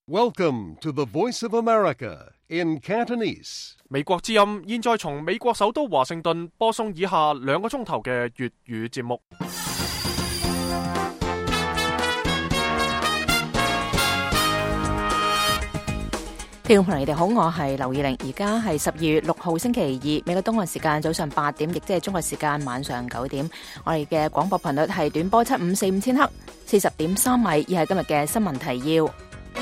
Welcome to the Voice of America in Cantonese. 美國之音現在從美國首都華盛頓播送以下2個鐘頭嘅粵語節目。 聽眾朋友，你哋好，我係劉以玲，而家係12月6號星期2，美國東岸時間早上8點，亦即係中國時間晚上9點。我哋嘅廣播頻率係短波754千赫，40.3米，以係今日嘅新聞提要。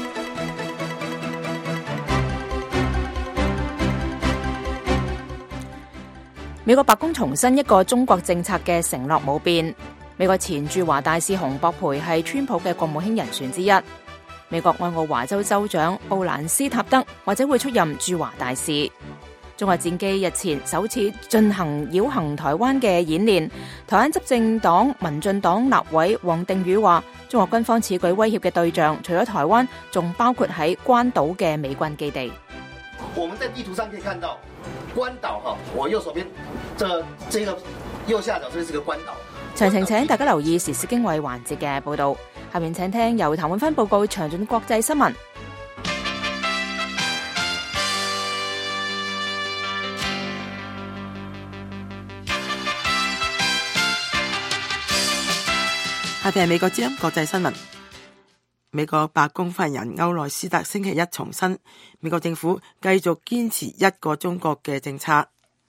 美國白宮重申一個中國政策嘅承諾冇變。美國前駐華大使洪博培係川普嘅國務卿人選之一。美國愛奧華州州長布蘭斯塔德或者會出任駐華大使。中國戰機日前首次進行繞行台灣嘅演練。台灣執政黨民進黨立委王定宇話，中國軍方此舉威脅嘅對象除咗台灣，仲包括喺關島嘅美軍基地。 我們在地圖上可以看到關島哈，我右手邊這個右下角，這是個關島。 詳情請大家留意時事經緯環節嘅報道。下面請聽由譚永芬報告詳盡國際新聞。 下邊係美國之音國際新聞。美國白宮發言人歐萊斯特星期一重申，美國政府繼續堅持一個中國嘅政策。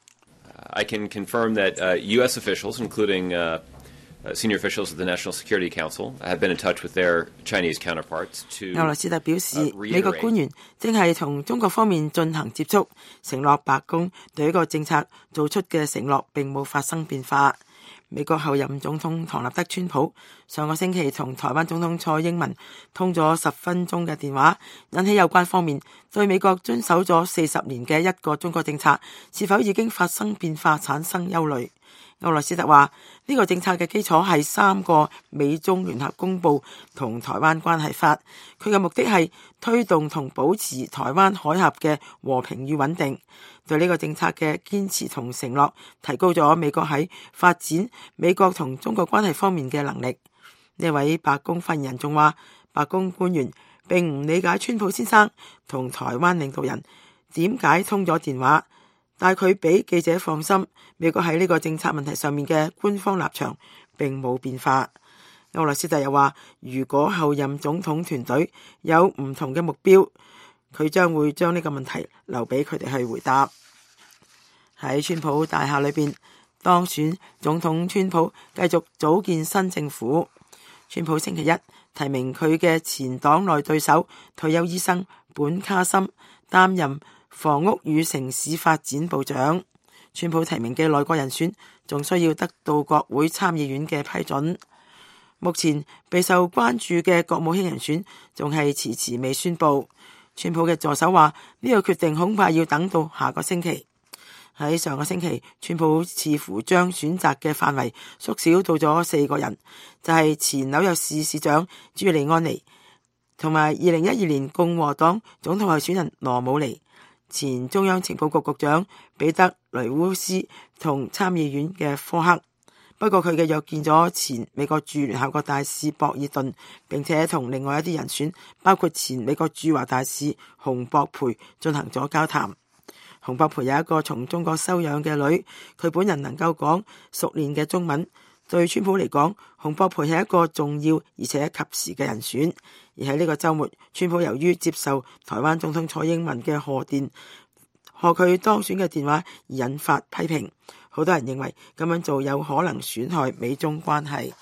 I can confirm that U.S. officials, including senior officials of the National Security Council, have been in touch with their Chinese counterparts to 歐萊斯特表示，美國官員正係同中國方面進行接觸，承諾白宮對呢個政策做出嘅承諾並冇發生變化。美國後任總統唐納德川普上個星期同台灣總統蔡英文通咗10分鐘嘅電話，引起有關方面對美國遵守咗40年嘅一個中國政策是否已經發生變化產生憂慮。歐萊斯特話，呢個政策嘅基礎係3個美中聯合公佈同台灣關係法，佢嘅目的係推動同保持台灣海峽嘅和平與穩定。對呢個政策嘅堅持同承諾，提高咗美國喺發展美國同中國關係方面嘅能力。呢位白宮發言人仲話，白宮官員並唔理解川普先生同台灣領導人點解通咗電話，但佢俾記者放心，美國喺呢個政策問題上面嘅官方立場並冇變化。歐萊斯特又話，如果後任總統團隊有唔同嘅目標，佢將會將呢個問題留俾佢哋去回答。喺川普大廈裏邊，當選總統川普繼續組建新政府。川普星期一提名佢嘅前黨內對手退休醫生本卡森擔任房屋與城市發展部長。川普提名嘅內閣人選仲需要得到國會參議院嘅批准。目前備受關注嘅國務卿人選仲係遲遲未宣布。川普嘅助手話，呢個決定恐怕要等到下個星期。喺上個星期，川普似乎將選擇嘅範圍縮小到咗4個人，就係前紐約市市長朱利安尼，同埋2012年共和黨總統候選人羅姆尼，前中央情報局局長彼得雷烏斯同參議院嘅科克。不過佢嘅約見咗前美國駐聯合國大使博爾頓，並且同另外一啲人選，包括前美國駐華大使洪博培進行咗交談。洪博培有一個從中國收養嘅女，佢本人能夠講熟練嘅中文。對川普嚟講，洪博培係一個重要而且及時嘅人選。而喺呢個週末，川普由於接受台灣總統蔡英文嘅賀佢當選嘅電話而引發批評。好多人認為咁樣做有可能損害美中關係。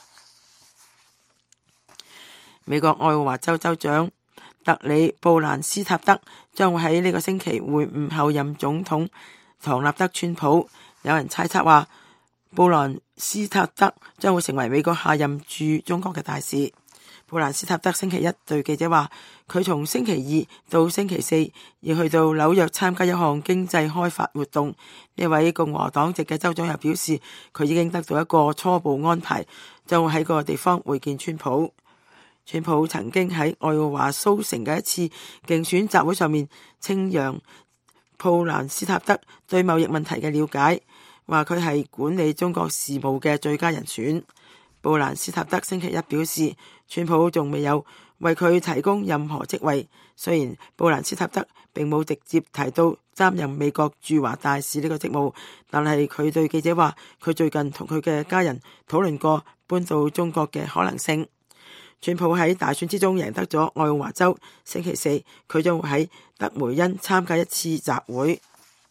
美國愛奧華州州長特里布蘭斯塔德將會喺呢個星期會晤後任總統唐納德川普。有人猜測話，布蘭斯塔德將會成為美國下任駐中國嘅大使。布蘭斯塔德星期一對記者話，佢從星期2到星期4要去到紐約參加一項經濟開發活動。呢位共和黨籍嘅州長又表示，佢已經得到一個初步安排，將會喺個地方會見川普。川普曾經喺愛奧華蘇城嘅一次競選集會上面稱揚布蘭斯塔德對貿易問題嘅了解，話佢係管理中國事務嘅最佳人選。布蘭斯塔德星期一表示，川普仲未有為佢提供任何職位。雖然布蘭斯塔德並冇直接提到擔任美國駐華大使呢個職務，但係佢對記者話，佢最近同佢嘅家人討論過搬到中國嘅可能性。川普喺大選之中贏得咗愛奧華州，星期四佢將會喺德梅恩參加一次集會。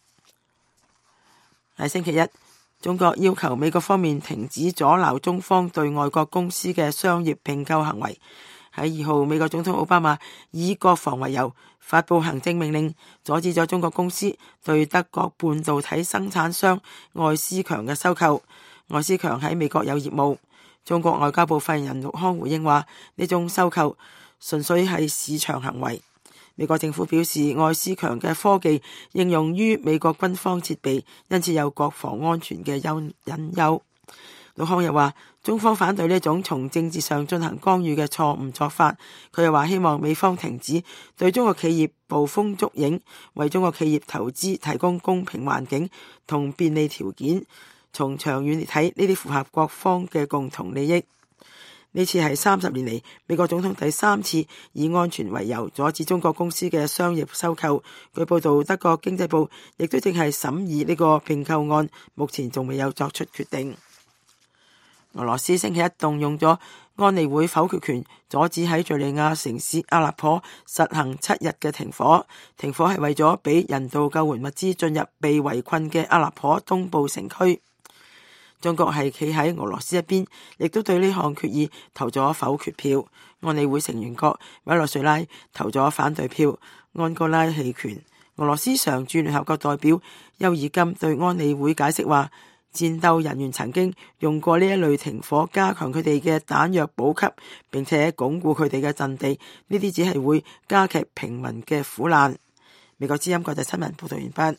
喺星期一，中國要求美國方面停止阻撓中方對外國公司嘅商業併購行為。喺2號，美國總統奧巴馬以國防為由發布行政命令，阻止咗中國公司對德國半導體生產商愛思強嘅收購。愛思強喺美國有業務。中國外交部發言人陸康回應話，呢種收購純粹係市場行為。美國政府表示，愛思強嘅科技應用於美國軍方設備，因此有國防安全嘅隱憂。陸康又話，中方反對呢種從政治上進行干預嘅錯誤做法。佢又話，希望美方停止對中國企業捕風捉影，為中國企業投資提供公平環境同便利條件。從長遠嚟睇，呢啲符合各方嘅共同利益。呢次係30年嚟美國總統第3次以安全為由阻止中國公司嘅商業收購。據報道，德國經濟部亦都正係審議呢個併購案，目前仲未有作出決定。俄羅斯星期一動用咗安理會否決權，阻止喺敘利亞城市阿勒頗實行7日嘅停火。停火係為咗俾人道救援物資進入被圍困嘅阿勒頗東部城區。中國係企喺俄羅斯一邊，亦都對呢項決議投咗否決票。安理會成員國委內瑞拉投咗反對票，安哥拉棄權。俄羅斯常駐聯合國代表邱爾金對安理會解釋話，戰鬥人員曾經用過呢一類停火加強佢哋嘅彈藥補給，並且鞏固佢哋嘅陣地，呢啲只係會加劇平民嘅苦難。美國之音國際新聞報道完畢。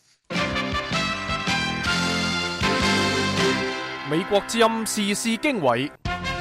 美國之音時事經緯，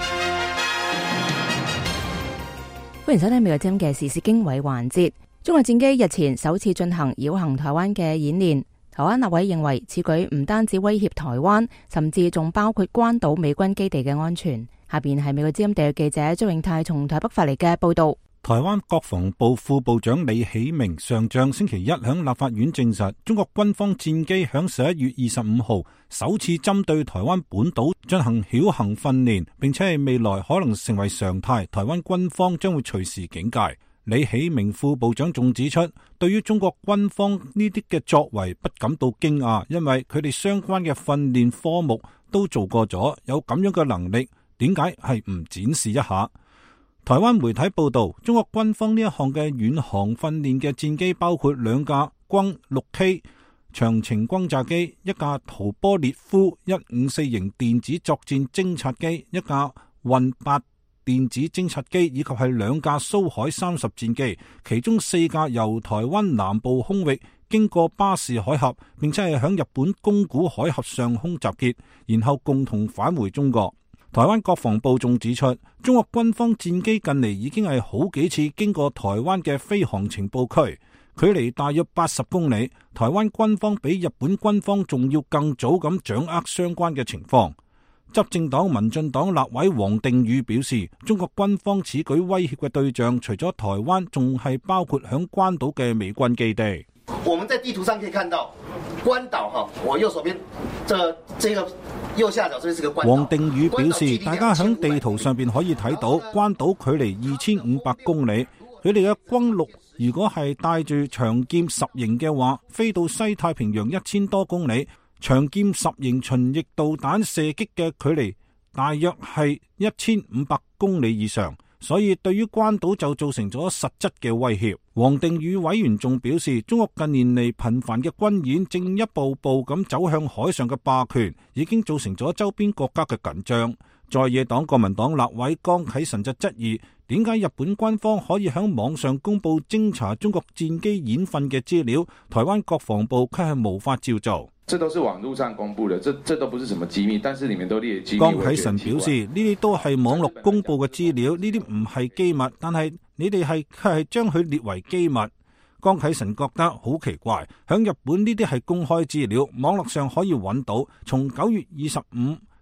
歡迎收聽美國之音嘅時事經緯環節。中國戰機日前首次進行繞行台灣嘅演練，台灣立委認為此舉唔單止威脅台灣，甚至仲包括關島美軍基地嘅安全。下邊係美國之音地約記者張永泰從台北發嚟嘅報道。 台灣國防部副部長李喜明上將星期一響立法院證實，中國軍方戰機響11月25號首次針對台灣本島進行曉行訓練，並且係未來可能成為常態，台灣軍方將會隨時警戒。李喜明副部長仲指出，對於中國軍方呢啲嘅作為不感到驚訝，因為佢哋相關嘅訓練科目都做過咗，有咁樣嘅能力，點解係唔展示一下？台灣媒體報道，中國軍方呢一項嘅遠航訓練嘅戰機包括2架轟 6K 長程轟炸機、1架圖波列夫154型電子作戰偵察機、1架運8電子偵察機，以及係2架蘇海30戰機，其中4架由台灣南部空域經過巴士海峽，並且係響日本宮古海峽上空集結，然後共同返回中國。台灣國防部仲指出，中國軍方戰機近嚟已經係好幾次經過台灣嘅飛航情報區，距離大約80公里。台灣軍方比日本軍方仲要更早咁掌握相關嘅情況。執政黨民進黨立委王定宇表示，中國軍方此舉威脅嘅對象除咗台灣，仲係包括響關島嘅美軍基地。 我們在地圖上可以看到關島哈，我右手邊這個右下角這是個關島。王定宇表示，大家響地圖上邊可以睇到關島距離2500公里，佢哋嘅轟6如果係帶住長劍10型嘅話，飛到西太平洋1000多公里，長劍10型巡弋導彈射擊嘅距離大約係1500公里以上。所以對於關島就造成咗實質嘅威脅。王定宇委員仲表示，中國近年嚟頻繁嘅軍演正一步步咁走向海上嘅霸權，已經造成咗周邊國家嘅緊張。在野黨國民黨立委江啟臣就質疑，點解日本軍方可以喺網上公布偵查中國戰機演訓嘅資料，台灣國防部卻係無法照做。 這都是網絡上公布的，這都不是什麼機密，但是裏面都列機密。 江啟臣表示，呢啲都係網絡公布嘅資料，呢啲唔係機密，但係你哋係將佢列為機密。江啟臣覺得好奇怪，響日本呢啲係公開資料，網絡上可以揾到。從9月25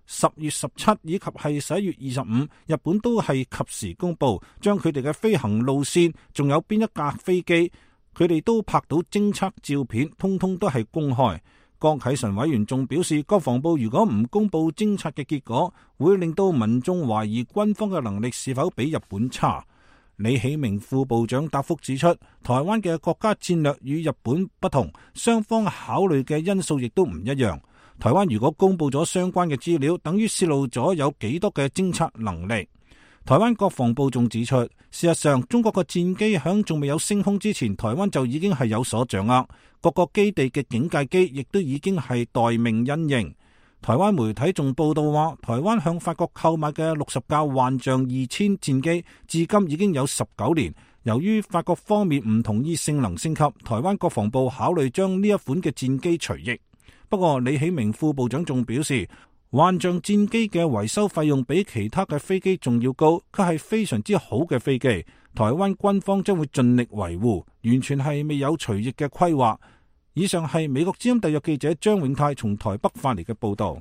10月17以及係11月25，日本都係及時公布，將佢哋嘅飛行路線，仲有邊一架飛機，佢哋都拍到偵測照片，通通都係公開。江啟臣委員仲表示，國防部如果唔公布偵察嘅結果，會令到民眾懷疑軍方嘅能力是否比日本差。李喜明副部長答覆指出，台灣嘅國家戰略與日本不同，雙方考慮嘅因素亦都唔一樣。台灣如果公布咗相關嘅資料，等於泄露咗有幾多嘅偵察能力。台灣國防部仲指出，事實上中國嘅戰機響仲未有升空之前，台灣就已經係有所掌握，各個基地嘅警戒機亦都已經係待命因應。台灣媒體仲報道話，台灣向法國購買嘅60架幻象2000戰機，至今已經有19年。由於法國方面唔同意性能升級，台灣國防部考慮將呢一款嘅戰機除役。不過李喜明副部長仲表示，幻象戰機嘅維修費用比其他嘅飛機仲要高，佢係非常之好嘅飛機，台灣軍方將會盡力維護，完全係未有除役嘅規劃。以上係美國之音特約記者張永泰從台北發嚟嘅報道。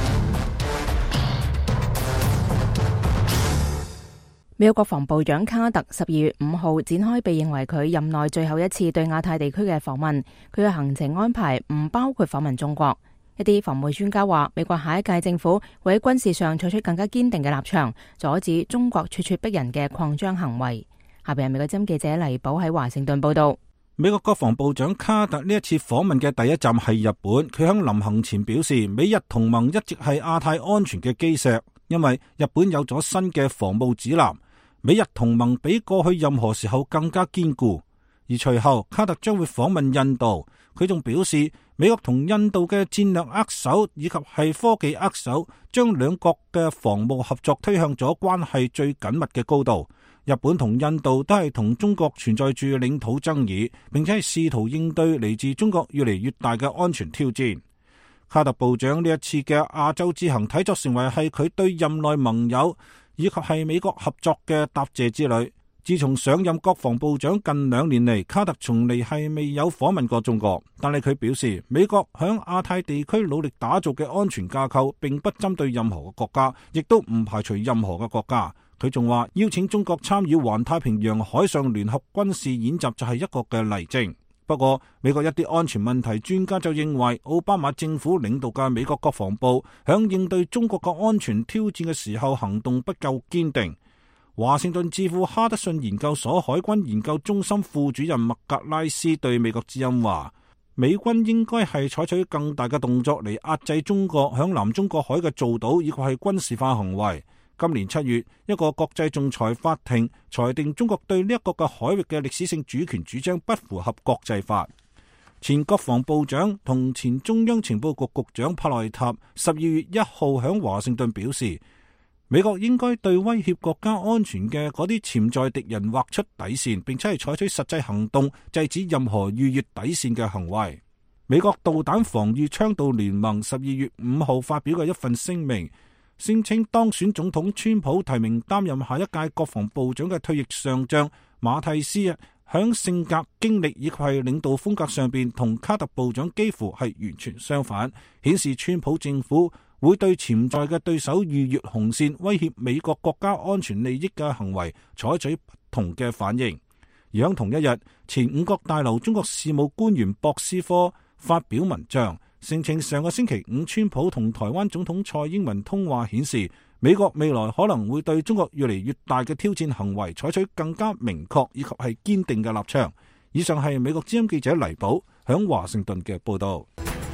美國國防部長卡特12月5號展開被認為佢任內最後一次對亞太地區嘅訪問，佢嘅行程安排唔包括訪問中國。一啲防務專家話，美國下一屆政府會喺軍事上採取更加堅定嘅立場，阻止中國咄咄逼人嘅擴張行為。下邊係美國之音記者黎寶喺華盛頓報道。 美國國防部長卡特呢一次訪問嘅第一站係日本，佢喺臨行前表示，美日同盟一直係亞太安全嘅基石，因為日本有咗新嘅防務指南，美日同盟比過去任何時候更加堅固。而隨後卡特將會訪問印度，佢仲表示，美國同印度嘅戰略握手以及係科技握手，將兩國嘅防務合作推向咗關係最緊密嘅高度。日本同印度都係同中國存在住領土爭議，並且係試圖應對嚟自中國越嚟越大嘅安全挑戰。卡特部長呢一次嘅亞洲之行睇作成為係佢對任內盟友以及係美國合作嘅答謝之旅。自從上任國防部長近2年嚟，卡特從嚟係未有訪問過中國，但係佢表示，美國響亞太地區努力打造嘅安全架構並不針對任何嘅國家，亦都唔排除任何嘅國家。佢仲話邀請中國參與環太平洋海上聯合軍事演習就係一個嘅例證。不過美國一啲安全問題專家就認為，奧巴馬政府領導嘅美國國防部響應對中國嘅安全挑戰嘅時候行動不夠堅定。華盛頓智庫哈德遜研究所海軍研究中心副主任麥格拉斯對美國之音話，美軍應該係採取更大嘅動作嚟壓制中國響南中國海嘅造島以及係軍事化行為。今年7月，一個國際仲裁法庭裁定中國對呢一個嘅海域嘅歷史性主權主張不符合國際法。前國防部長同前中央情報局局長帕內塔12月1號響華盛頓表示，美國應該對威脅國家安全嘅嗰啲潛在敵人劃出底線，並且係採取實際行動制止任何逾越底線嘅行為。美國導彈防禦倡導聯盟12月5號發表嘅一份聲明，聲稱當選總統川普提名擔任下一屆國防部長嘅退役上將馬蒂斯響性格、經歷以及係領導風格上邊同卡特部長幾乎係完全相反，顯示川普政府會對潛在嘅對手逾越紅線、威脅美國國家安全利益嘅行為採取不同嘅反應。而喺同一日，前5角大樓中國事務官員博斯科發表文章，聲稱上個星期5川普同台灣總統蔡英文通話顯示，美國未來可能會對中國越嚟越大嘅挑戰行為採取更加明確以及係堅定嘅立場。以上係美國之音記者黎寶響華盛頓嘅報道。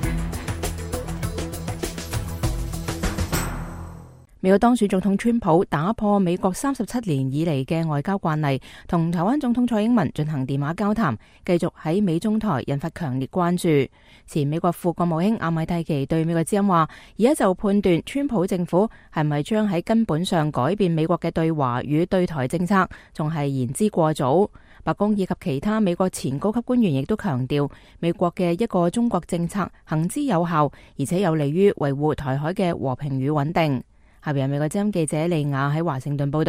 美國當選總統川普打破美國37年以嚟嘅外交慣例，同台灣總統蔡英文進行電話交談，繼續喺美中台引發強烈關注。前美國副國務卿阿米蒂奇對美國之音話，而家就判斷川普政府係咪將喺根本上改變美國嘅對華與對台政策，仲係言之過早。白宮以及其他美國前高級官員亦都強調，美國嘅一個中國政策行之有效，而且有利於維護台海嘅和平與穩定。下邊係美國之音記者利亞喺華盛頓報道。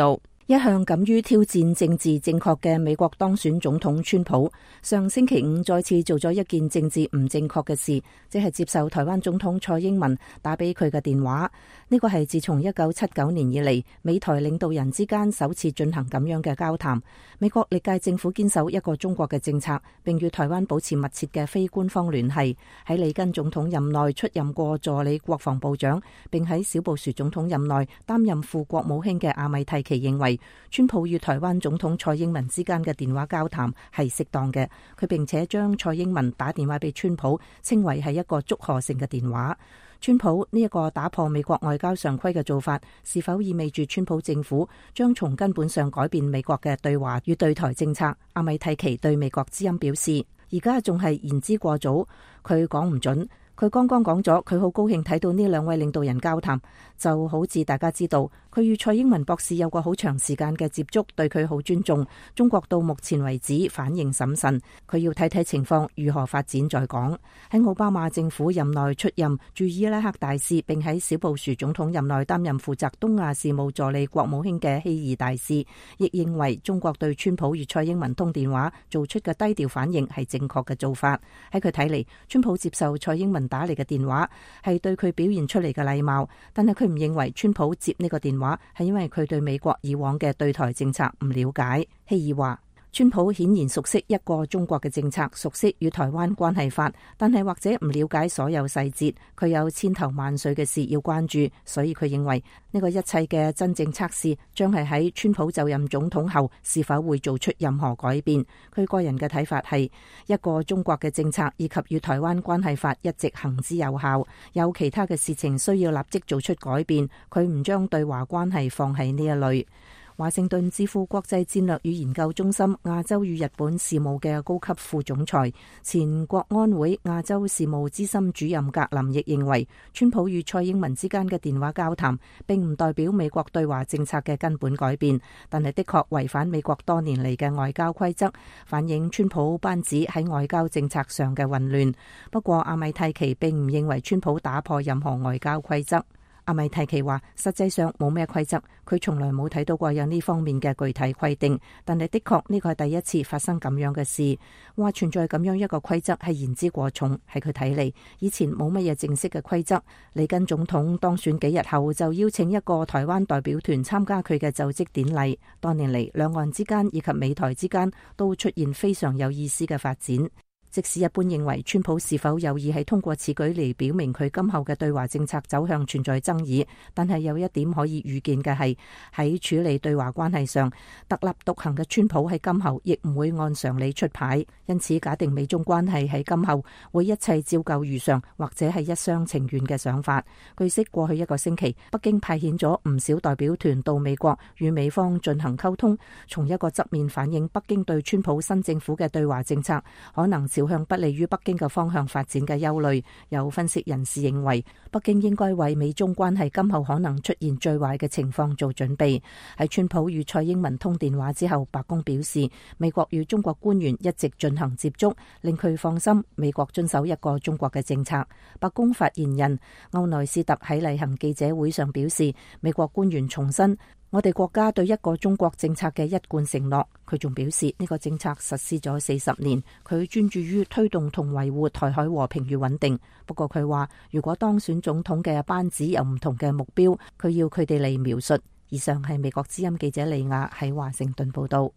一向敢於挑戰政治正確嘅美國當選總統川普，上星期五再次做咗一件政治唔正確嘅事，即係接受台灣總統蔡英文打俾佢嘅電話。呢個係自從1979年以嚟，美台領導人之間首次進行咁樣嘅交談。美國歷屆政府堅守一個中國嘅政策，並與台灣保持密切嘅非官方聯繫。喺里根總統任內出任過助理國防部長，並喺小布殊總統任內擔任副國務卿嘅阿米蒂奇認為，川普與台灣總統蔡英文之間嘅電話交談係適當嘅。佢並且將蔡英文打電話俾川普稱為係一個祝賀性嘅電話。川普呢一個打破美國外交常規嘅做法，是否意味住川普政府將從根本上改變美國嘅對華與對台政策？阿米蒂奇對美國之音表示，而家仲係言之過早，佢講唔準。佢剛剛講咗，佢好高興睇到呢兩位領導人交談，就好似大家知道，佢與蔡英文博士有過好長時間嘅接觸，對佢好尊重。中國到目前為止反應審慎，佢要睇睇情況如何發展再講。喺奧巴馬政府任內出任駐伊拉克大使，並喺小布殊總統任內擔任負責東亞事務助理國務卿嘅希爾大使，亦認為中國對川普與蔡英文通電話做出嘅低調反應係正確嘅做法。喺佢睇嚟，川普接受蔡英文打嚟嘅電話係對佢表現出嚟嘅禮貌，但係佢唔認為川普接呢個電話係因為佢對美國以往嘅對台政策唔了解。希爾話，川普顯然熟悉一個中國嘅政策，熟悉與台灣關係法，但係或者唔了解所有細節。佢有千頭萬緒嘅事要關注，所以佢認為呢個一切嘅真正測試將係喺川普就任總統後是否會做出任何改變。佢個人嘅睇法係一個中國嘅政策以及與台灣關係法一直行之有效，有其他嘅事情需要立即做出改變。佢唔將對華關係放喺呢一類。華盛頓智庫國際戰略與研究中心亞洲與日本事務嘅高級副總裁、前國安會亞洲事務資深主任格林亦認為，川普與蔡英文之間嘅電話交談並唔代表美國對華政策嘅根本改變，但係的確違反美國多年嚟嘅外交規則，反映川普班子喺外交政策上嘅混亂。不過阿米蒂奇並唔認為川普打破任何外交規則。阿米蒂奇話，實際上冇咩規則，佢從來冇睇到過有呢方面嘅具體規定，但係的確呢個係第一次發生咁樣嘅事。話存在咁樣一個規則係言之過重，喺佢睇嚟，以前冇乜嘢正式嘅規則。里根總統當選幾日後就邀請一個台灣代表團參加佢嘅就職典禮。多年嚟，兩岸之間以及美台之間都出現非常有意思嘅發展。即使一般認為川普是否有意係通過此舉嚟表明佢今後嘅對華政策走向存在爭議，但係有一點可以預見嘅係，喺處理對華關係上，特立獨行嘅川普喺今後亦唔會按常理出牌。因此，假定美中關係喺今後會一切照舊如常，或者係一廂情願嘅想法。據悉，過去一個星期，北京派遣咗唔少代表團到美國與美方進行溝通，從一個側面反映北京對川普新政府嘅對華政策可能朝向不利於北京嘅方向發展嘅憂慮。有分析人士認為，北京應該為美中關係今後可能出現最壞嘅情況做準備。喺川普與蔡英文通電話之後，白宮表示美國與中國官員一直進行接觸，令佢放心美國遵守一個中國嘅政策。白宮發言人歐內斯特喺例行記者會上表示，美國官員重申我哋國家對一個中國政策嘅一貫承諾。佢仲表示呢個政策實施咗40年，佢專注於推動同維護台海和平與穩定。不過佢話，如果當選總統嘅班子有唔同嘅目標，佢要佢哋嚟描述。以上係美國之音記者利亞喺華盛頓報道。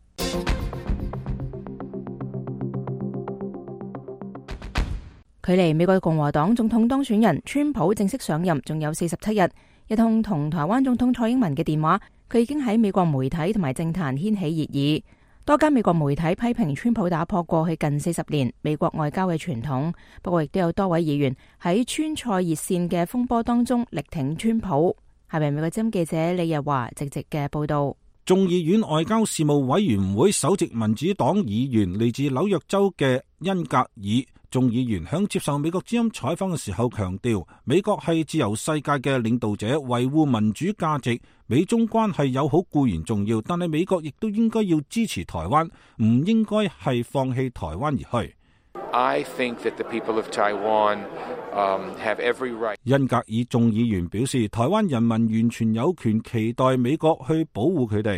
距離美國共和黨總統當選人川普正式上任仲有47日，一通同台灣總統蔡英文嘅電話，佢已經喺美國媒體同埋政壇掀起熱議。多間美國媒體批評川普打破過去近40年美國外交嘅傳統，不過亦都有多位議員喺川蔡熱線嘅風波當中力挺川普。下面美國之音記者李日華直接嘅報道。 眾議院外交事務委員會首席民主黨議員嚟自紐約州嘅恩格爾眾議員響接受美國之音採訪嘅時候強調，美國係自由世界嘅領導者，維護民主價值，美中關係友好固然重要，但係美國亦都應該要支持台灣，唔應該係放棄台灣而去。 I think that the people of Taiwan have every right. 恩格爾眾議員表示，台灣人民完全有權期待美國去保護佢哋。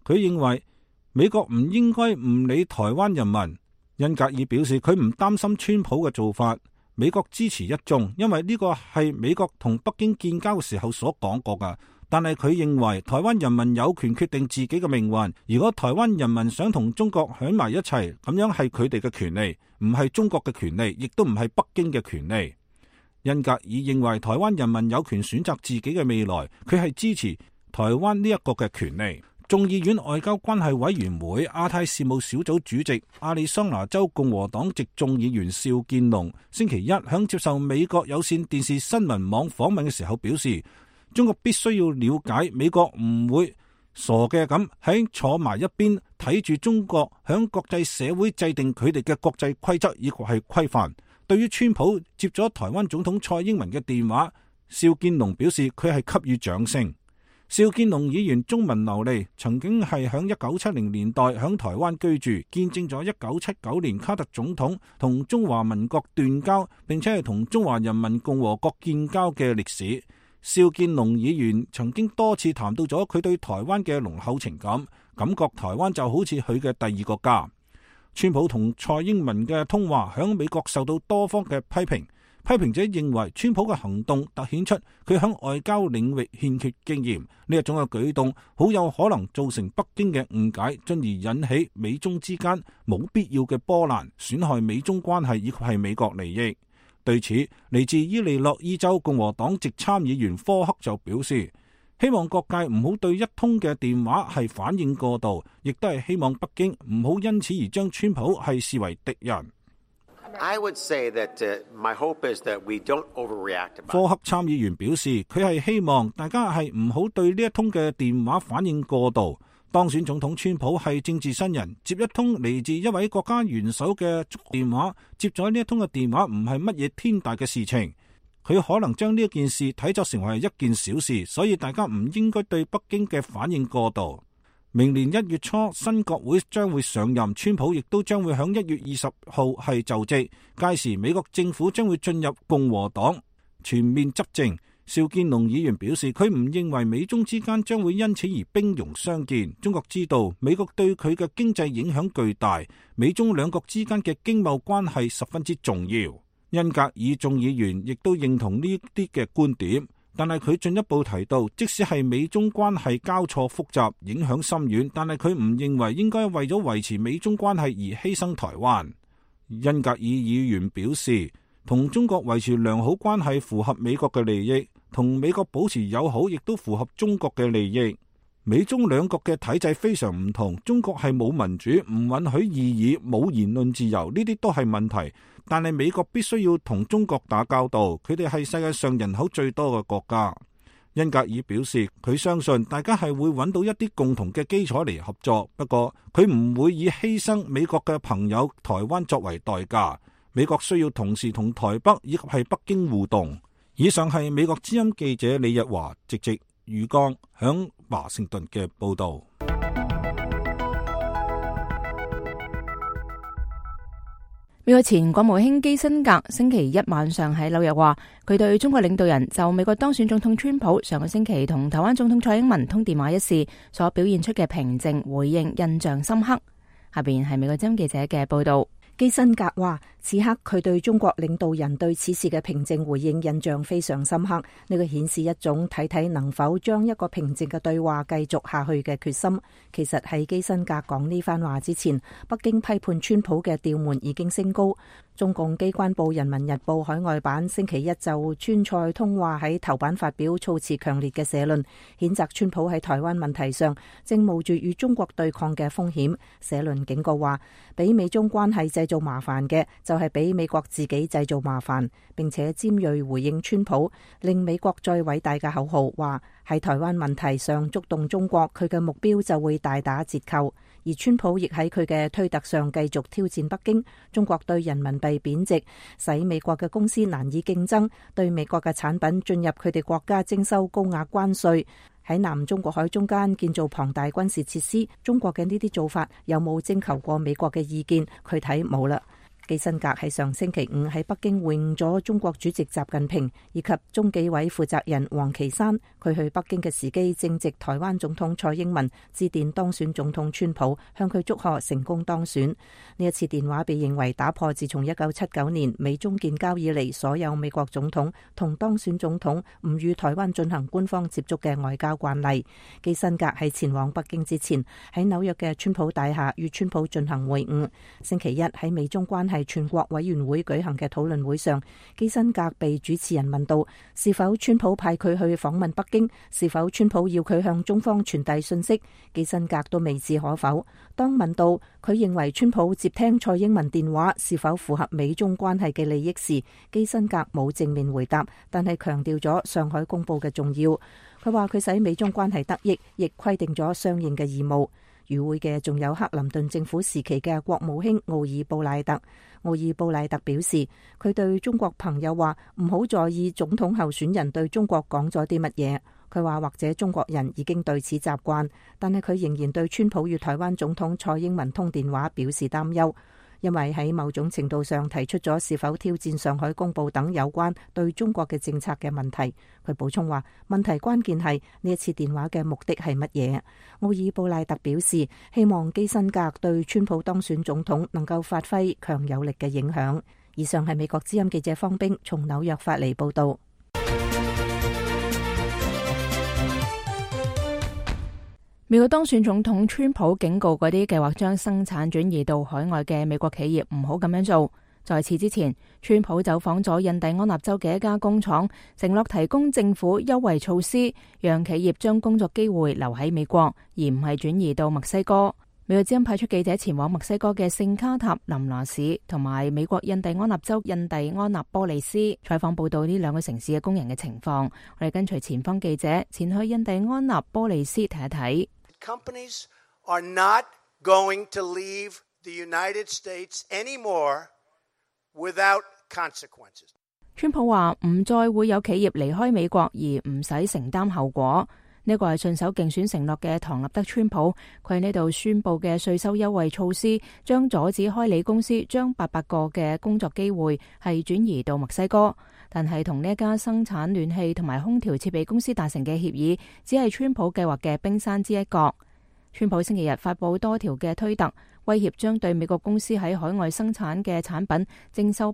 佢認為美國唔應該唔理台灣人民。恩格爾表示佢唔擔心川普嘅做法，美國支持一眾，因為呢個係美國同北京建交嘅時候所講過㗎。但係佢認為台灣人民有權決定自己嘅命運，如果台灣人民想同中國響埋一齊，咁樣係佢哋嘅權利，唔係中國嘅權利，亦都唔係北京嘅權利。恩格爾認為台灣人民有權選擇自己嘅未來，佢係支持台灣呢一個嘅權利。眾議院外交關係委員會亞太事務小組主席亞利桑那州共和黨籍眾議員邵建龍星期一響接受美國有線電視新聞網訪問嘅時候表示，中國必須要了解美國唔會傻嘅咁喺坐埋一邊睇住中國響國際社會制定佢哋嘅國際規則以及係規範。對於川普接咗台灣總統蔡英文嘅電話，邵建龍表示佢係給予掌聲。邵建龍議員中文流利，曾經係響1970年代響台灣居住，見證咗1979年卡特總統同中華民國斷交，並且係同中華人民共和國建交嘅歷史。邵建龍議員曾經多次談到咗佢對台灣嘅濃厚情感，感覺台灣就好似佢嘅第二個家。川普同蔡英文嘅通話響美國受到多方嘅批評，批評者認為川普嘅行動凸顯出佢響外交領域欠缺經驗，呢一種嘅舉動好有可能造成北京嘅誤解，進而引起美中之間冇必要嘅波瀾，損害美中關係以及係美國利益。對此，嚟自伊利諾伊州共和黨籍參議員科克就表示，希望各界唔好對一通嘅電話係反應過度，亦都係希望北京唔好因此而將川普係視為敵人。 I would say that my hope is that we don't overreact. 科克參議員表示，佢係希望大家係唔好對呢一通嘅電話反應過度。當選總統川普係政治新人，接一通嚟自一位國家元首嘅電話，接咗呢一通嘅電話唔係乜嘢天大嘅事情，佢可能將呢一件事睇作成為一件小事，所以大家唔應該對北京嘅反應過度。明年1月初新國會將會上任，川普亦都將會響1月20號係就職，屆時美國政府將會進入共和黨全面執政。邵建龍議員表示，佢唔認為美中之間將會因此而兵戎相見。中國知道美國對佢嘅經濟影響巨大，美中兩國之間嘅經貿關係十分之重要。恩格爾眾議員亦都認同呢啲嘅觀點，但係佢進一步提到，即使係美中關係交錯複雜、影響深遠，但係佢唔認為應該為咗維持美中關係而犧牲台灣。恩格爾議員表示，同中國維持良好關係符合美國嘅利益，同美國保持友好亦都符合中國嘅利益。美中兩國嘅體制非常唔同，中國係冇民主，唔允許異議，冇言論自由，呢啲都係問題。但係美國必須要同中國打交道，佢哋係世界上人口最多嘅國家。恩格爾表示，佢相信大家係會揾到一啲共同嘅基礎嚟合作，不過佢唔會以犧牲美國嘅朋友台灣作為代價。美國需要同時同台北以及係北京互動。以上係美國之音記者李日華直籍雨江響華盛頓嘅報道。 美國前國務卿基辛格星期一晚上喺紐約話，佢對中國領導人就美國當選總統川普上個星期同台灣總統蔡英文通電話一事所表現出嘅平靜回應印象深刻。下邊係美國之音記者嘅報道。 基辛格話，此刻佢對中國領導人對此事嘅平靜回應印象非常深刻，呢個顯示一種睇睇能否將一個平靜嘅對話繼續下去嘅決心。其實喺基辛格講呢番話之前，北京批判川普嘅調門已經升高。中共機關報《人民日報》海外版星期一就川蔡通話喺頭版發表措辭強烈嘅社論，譴責川普喺台灣問題上正冒住與中國對抗嘅風險。社論警告話，俾美中關係製造麻煩嘅就係俾美國自己製造麻煩，並且尖銳回應川普令美國最偉大嘅口號，話喺台灣問題上觸動中國，佢嘅目標就會大打折扣。而川普亦喺佢嘅推特上繼續挑戰北京，中國對人民幣貶值使美國嘅公司難以競爭，對美國嘅產品進入佢哋國家徵收高額關稅，喺南中國海中間建造龐大軍事設施。中國嘅呢啲做法有冇徵求過美國嘅意見？佢睇冇啦。 基辛格喺上星期五喺北京會晤咗中國主席習近平以及中紀委負責人王岐山。佢去北京嘅時機正值台灣總統蔡英文致電當選總統川普，向佢祝賀成功當選。呢一次電話被認為打破自從1979年美中建交以嚟所有美國總統同當選總統唔與台灣進行官方接觸嘅外交慣例。基辛格喺前往北京之前，喺紐約嘅川普大廈與川普進行會晤。星期一喺美中關係全國委員會舉行嘅討論會上，基辛格被主持人問到是否川普派佢去訪問北京，是否川普要佢向中方傳遞信息，基辛格都未置可否。當問到佢認為川普接聽蔡英文電話是否符合美中關係嘅利益時，基辛格冇正面回答，但係強調咗上海公報嘅重要。佢話佢使美中關係得益，亦規定咗相應嘅義務。與會嘅仲有克林頓政府時期嘅國務卿奧爾布賴特。奧爾布賴特表示，佢對中國朋友話唔好在意總統候選人對中國講咗啲乜嘢。佢話或者中國人已經對此習慣，但係佢仍然對川普與台灣總統蔡英文通電話表示擔憂，因為喺某種程度上提出咗是否挑戰上海公報等有關對中國嘅政策嘅問題。佢補充話，問題關鍵係呢一次電話嘅目的係乜嘢。奧爾布賴特表示，希望基辛格對川普當選總統能夠發揮強有力嘅影響。以上係美國之音記者方冰從紐約發嚟報道。 美國當選總統川普警告嗰啲計劃將生產轉移到海外嘅美國企業唔好咁樣做。在此之前，川普走訪咗印第安納州嘅一家工廠，承諾提供政府優惠措施，讓企業將工作機會留喺美國，而唔係轉移到墨西哥。美國之音派出記者前往墨西哥嘅聖卡塔林拿市同埋美國印第安納州印第安納波利斯採訪報道呢兩個城市嘅工人嘅情況。我哋跟隨前方記者前去印第安納波利斯睇一睇。 Companies are not going to leave the United States anymore without consequences. 川普話唔再會有企業離開美國而唔使承擔後果。呢個係順手競選承諾嘅唐納德川普，佢喺呢度宣布嘅稅收優惠措施，將阻止開利公司將800個嘅工作機會係轉移到墨西哥。但係同呢一家生產暖氣同埋空調設備公司達成嘅協議，只係川普計劃嘅冰山之一角。川普星期日發佈多條嘅推特，威脅將對美國公司喺海外生產嘅產品徵收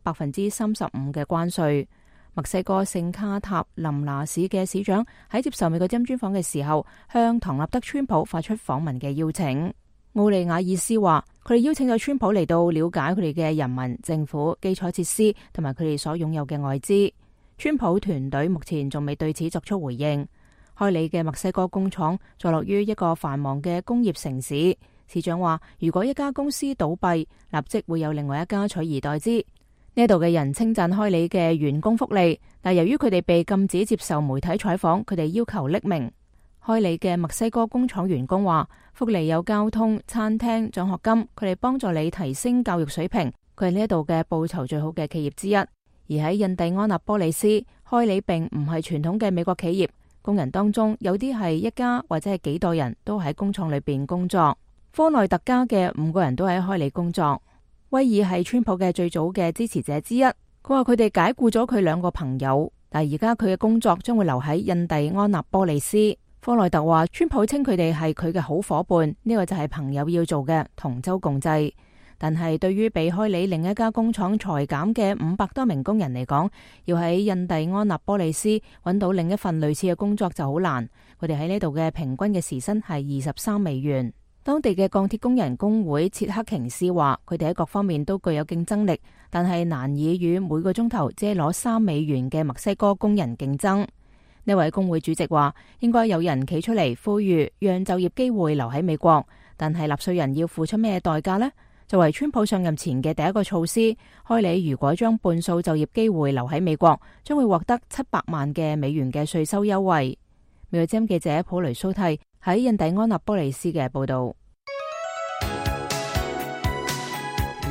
35%嘅關稅。墨西哥聖卡塔林拿市嘅市長喺接受美國之音專訪嘅時候，向唐納德川普發出訪問嘅邀請。奧利亞爾斯話，佢哋邀請咗川普嚟到了解佢哋嘅人民、政府、基礎設施同埋佢哋所擁有嘅外資。川普團隊目前仲未對此作出回應。開利嘅墨西哥工廠坐落於一個繁忙嘅工業城市。市長話，如果一家公司倒閉，立即會有另外一家取而代之。呢度嘅人稱讚開利嘅員工福利，但由於佢哋被禁止接受媒體採訪，佢哋要求匿名。開利嘅墨西哥工廠員工話，福利有交通、餐廳、獎學金，佢哋幫助你提升教育水平。佢係呢度嘅報酬最好嘅企業之一。而喺印第安納波利斯，開利並唔係傳統嘅美國企業，工人當中有啲係一家或者係幾代人都喺工廠裏邊工作。科內特家嘅5個人都喺開利工作。威爾係川普嘅最早嘅支持者之一，佢話佢哋解僱咗佢2個朋友，但係而家佢嘅工作將會留喺印第安納波利斯。科內特話川普稱佢哋係佢嘅好夥伴，呢個就係朋友要做嘅，同舟共濟。但係對於被開利另一家工廠裁減嘅500多名工人嚟講，要喺印第安納波利斯揾到另一份類似嘅工作就好難。佢哋喺呢度嘅平均嘅時薪係23美元。當地嘅鋼鐵工人工會切克瓊斯話，佢哋喺各方面都具有競爭力，但係難以與每個鐘頭只係攞3美元嘅墨西哥工人競爭。呢位工會主席話，應該有人企出嚟呼籲，讓就業機會留喺美國，但係納稅人要付出咩代價呢？作為川普上任前嘅第一個措施，開利如果將半數就業機會留喺美國，將會獲得700萬嘅美元嘅稅收優惠。美國之音記者普雷蘇蒂喺印第安納波利斯嘅報道。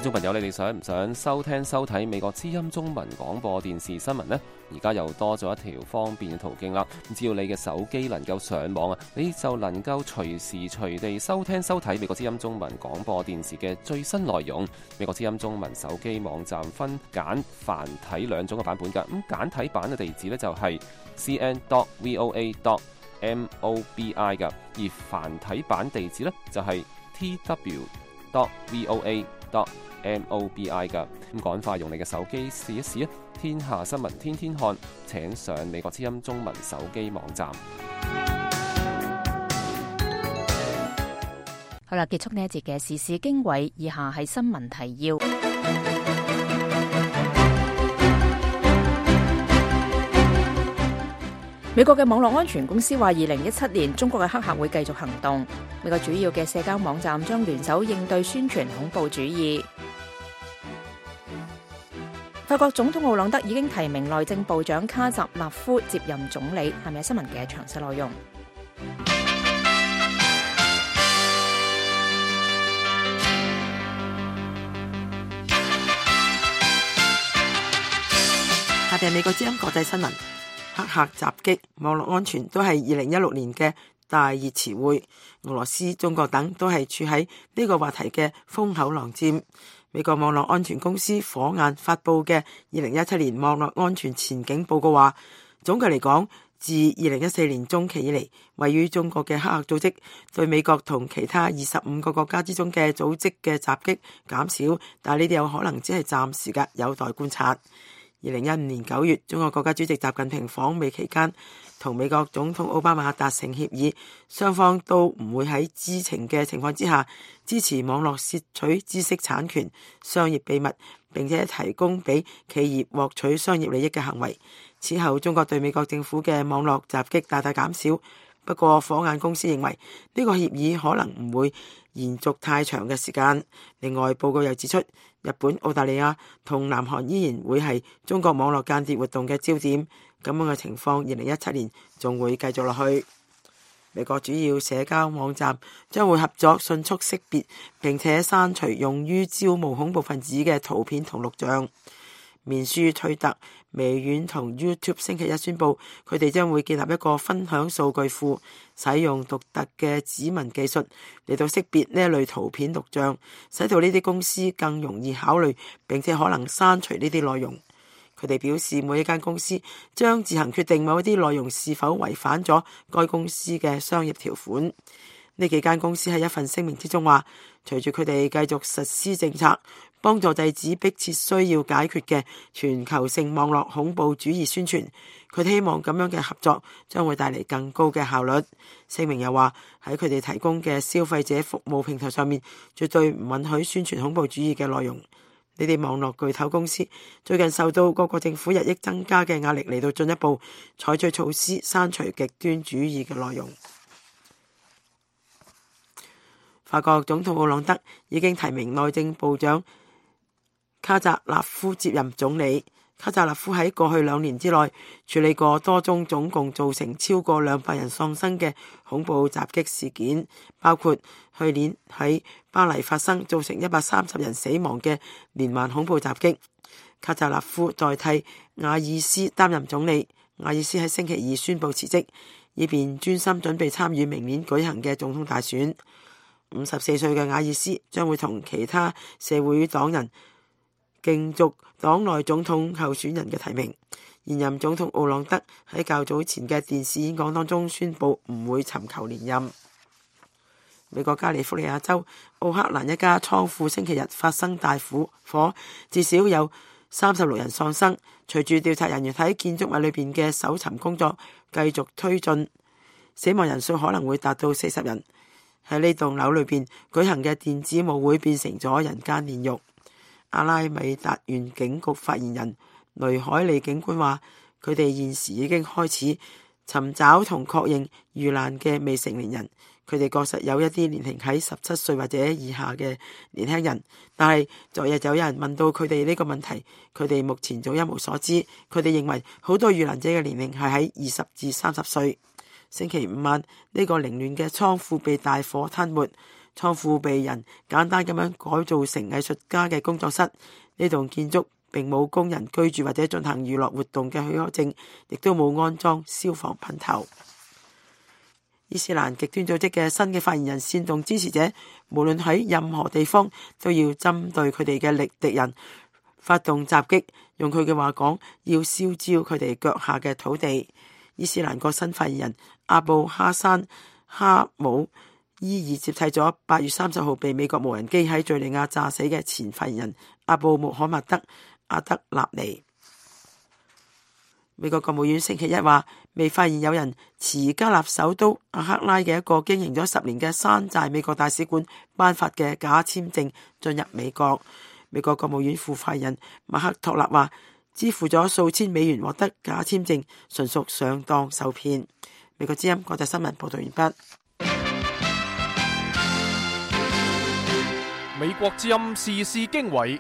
眾朋友，你哋想唔想收聽收睇美國之音中文廣播電視新聞呢？而家又多咗一條方便嘅途徑啦。只要你嘅手機能夠上網啊，你就能夠隨時隨地收聽收睇美國之音中文廣播電視嘅最新內容。美國之音中文手機網站分簡繁體兩種嘅版本㗎。咁簡體版嘅地址呢，就係 cn.voa.mobi 㗎，而繁體版地址呢，就係 tw.voa.mobi 噶。咁趕快用你嘅手機試一試啊！天下新聞天天看，請上美國之音中文手機網站。 好啦，結束呢一節嘅時事經緯，以下係新聞提要。美國嘅網絡安全公司話，2017年中國嘅黑客會繼續行動。美國主要嘅社交網站將聯手應對宣傳恐怖主義。法國總統奧朗德已經提名內政部長卡扎納夫接任總理。係咪新聞嘅詳細內容？ 下邊係美國之音國際新聞。黑客襲擊、網絡安全都係2016年嘅大熱詞彙。俄羅斯、中國等都係處喺呢個話題嘅風口浪尖。美國網絡安全公司火眼發佈嘅2017年網絡安全前景報告話，總嘅嚟講，自2014年中期以嚟，位於中國嘅黑客組織對美國同其他25個國家之中嘅組織嘅襲擊減少，但係呢啲有可能只係暫時嘅，有待觀察。2015年9月，中國國家主席習近平訪美期間，同美國總統奧巴馬達成協議，雙方都唔會喺知情嘅情況之下支持網絡竊取知識產權、商業秘密，並且提供俾企業獲取商業利益嘅行為。此後，中國對美國政府嘅網絡襲擊大大減少。不過，火眼公司認為呢個協議可能唔會延續太長嘅時間。另外，報告又指出，日本、澳大利亞同南韓依然會係中國網絡間諜活動嘅焦點。咁樣嘅情況，2017年仲會繼續落去。美國主要社交網站將會合作迅速識別並且刪除用於招募恐怖分子嘅圖片同錄像。面書、推特、微軟同 YouTube 星期一宣布，佢哋將會建立一個分享數據庫，使用獨特嘅指紋技術嚟到識別呢一類圖片錄像，使到呢啲公司更容易考慮並且可能刪除呢啲內容。佢哋表示，每一間公司將自行決定某一啲內容是否違反咗該公司嘅商業條款。呢幾間公司喺一份聲明之中話，隨住佢哋繼續實施政策，幫助制止迫切需要解決嘅全球性網絡恐怖主義宣傳，佢哋希望咁樣嘅合作將會帶嚟更高嘅效率。聲明又話，喺佢哋提供嘅消費者服務平台上面，絕對唔允許宣傳恐怖主義嘅內容。呢啲網絡巨頭公司最近受到各個政府日益增加嘅壓力，嚟到進一步採取措施刪除極端主義嘅內容。法國總統奧朗德已經提名內政部長卡扎納夫接任總理。卡扎納夫喺過去2年之內處理過多宗總共造成超過200人喪生嘅恐怖襲擊事件，包括去年喺巴黎發生造成130人死亡嘅連環恐怖襲擊。卡扎納夫代替瓦爾斯擔任總理。瓦爾斯喺星期2宣布辭職，以便專心準備參與明年舉行嘅總統大選。54歲嘅瓦爾斯將會同其他社會黨人競逐黨內總統候選人嘅提名。現任總統奧朗德喺較早前嘅電視演講當中宣布唔會尋求連任。美國加利福尼亞州奧克蘭一家倉庫星期日發生大火，至少有36人喪生。隨住調查人員喺建築物裏邊嘅搜尋工作繼續推進，死亡人數可能會達到40人。喺呢棟樓裏邊舉行嘅電子舞會變成咗人間煉獄。阿拉米達縣警局發言人雷海利警官話，佢哋現時已經開始尋找同確認遇難嘅未成年人。佢哋確實有一啲年齡喺17歲或者以下嘅年輕人，但係昨日就有人問到佢哋呢個問題，佢哋目前仲一無所知。佢哋認為好多遇難者嘅年齡係喺20至30歲。星期5晚，呢個凌亂嘅倉庫被大火吞沒， 倉庫被人簡單咁樣改造成藝術家嘅工作室。呢棟建築並冇工人居住或者進行娛樂活動嘅許可證，亦都冇安裝消防噴頭。伊斯蘭極端組織嘅新嘅發言人煽動支持者，無論喺任何地方都要針對佢哋嘅敵人發動襲擊，用佢嘅話講，要燒焦佢哋腳下嘅土地。伊斯蘭國新發言人阿布哈山哈姆伊爾接替咗8月30號被美國無人機喺敘利亞炸死嘅前發言人阿布穆罕默德阿德納尼。美國國務院星期一話，未發現有人持加納首都阿克拉嘅一個經營咗10年嘅山寨美國大使館頒發嘅假簽證進入美國。美國國務院副發言人馬克托納話，支付咗數千美元獲得假簽證，純屬上當受騙。美國之音國際新聞報道完畢。 美國之音時事經緯。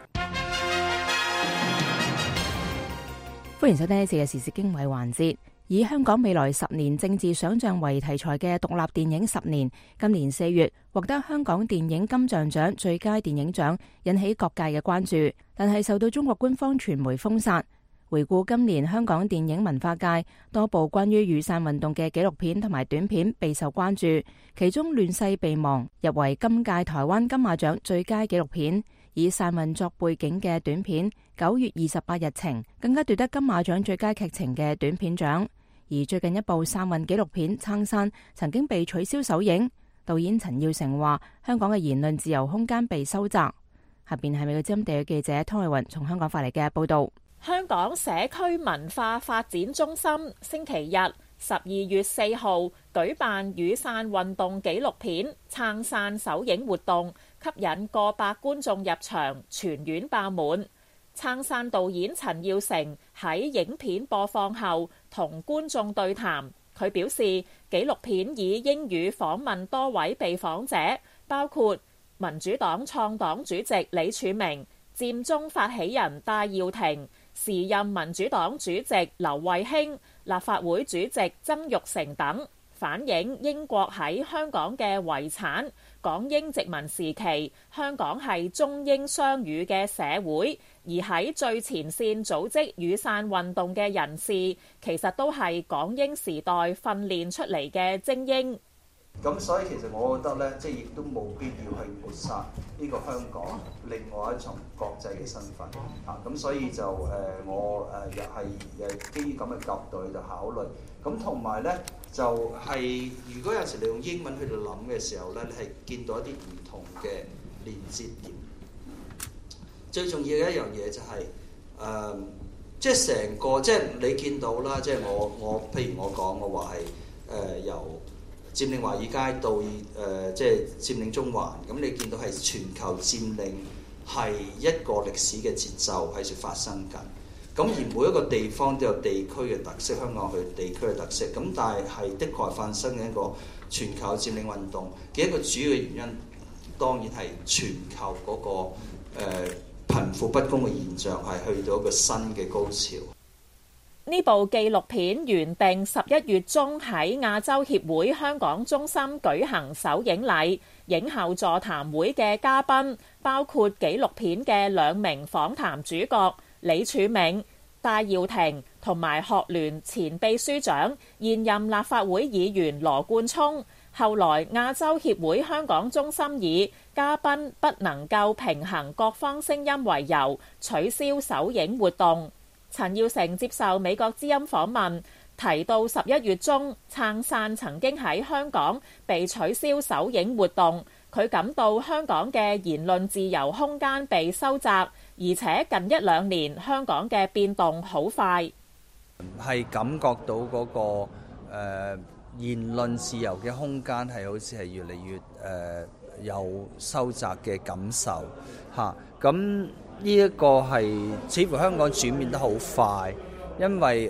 歡迎收聽呢次嘅時事經緯環節。以香港未來10年政治想像為題材嘅獨立電影《10年》，今年4月獲得香港電影金像獎最佳電影獎，引起各界嘅關注，但係受到中國官方傳媒封殺。回顧今年香港電影文化界，多部關於雨傘運動嘅紀錄片同埋短片備受關注，其中《亂世備忘》入圍今屆台灣金馬獎最佳紀錄片。以傘運作背景嘅短片《9月28日晴》更加奪得金馬獎最佳劇情嘅短片獎。而最近一部傘運紀錄片《撐傘》曾經被取消首映，導演陳耀成話香港嘅言論自由空間被收窄。下邊係美國之音地嘅記者湯慧雲從香港發嚟嘅報道。 香港社區文化發展中心星期日12月4號舉辦雨傘運動紀錄片《撐傘》首映活動，吸引過百觀眾入場，全院爆滿。撐傘導演陳耀成喺影片播放後同觀眾對談，佢表示紀錄片以英語訪問多位被訪者，包括民主黨創黨主席李柱銘、佔中發起人戴耀廷、時任民主黨主席劉慧卿、立法會主席曾鈺成等，反映英國喺香港嘅遺產。港英殖民時期，香港係中英雙語嘅社會，而喺最前線組織雨傘運動嘅人士，其實都係港英時代訓練出嚟嘅精英。 咁所以其實我覺得咧，即係亦都冇必要去抹殺呢個香港另外一重國際嘅身份嚇。咁所以就我又係基於咁嘅角度去到考慮。咁同埋咧就係、如果有時你用英文去到諗嘅時候咧，你係見到一啲唔同嘅連接點。最重要嘅一樣嘢就係、即係成個即係你見到啦，即係我譬如我講我話係由佔領華爾街到即係佔領中環，咁你見到係全球佔領係一個歷史嘅節奏喺度發生緊。咁而每一個地方都有地區嘅特色，香港佢地區嘅特色。咁但係的確發生嘅一個全球佔領運動嘅一個主要嘅原因，當然係全球嗰個貧富不公嘅現象係去到一個新嘅高潮。 呢部紀錄片原定11月中喺亞洲協會香港中心舉行首映禮，影後座談會嘅嘉賓包括紀錄片嘅2名訪談主角李柱銘、戴耀廷同埋學聯前秘書長、現任立法會議員羅冠聰。後來亞洲協會香港中心以嘉賓不能夠平衡各方聲音為由，取消首映活動。陳耀成接受美國之音訪問，提到11月中撐傘曾經喺香港被取消首映活動，佢感到香港嘅言論自由空間被收窄，而且近1-2年香港嘅變動好快， 係感覺到嗰個言論自由嘅空間係好似係越嚟越有收窄嘅感受嚇。咁呢一個係似乎香港轉變得好快，因為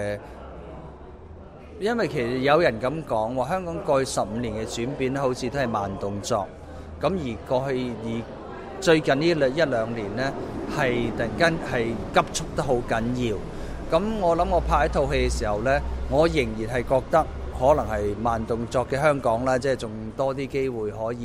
其實有人咁講話，香港過去15年嘅轉變好似都係慢動作。咁而最近呢1-2年呢，係突然間係急速得好緊要。咁我諗我拍一套戲嘅時候呢，我仍然係覺得可能係慢動作嘅香港啦，即係仲多啲機會可以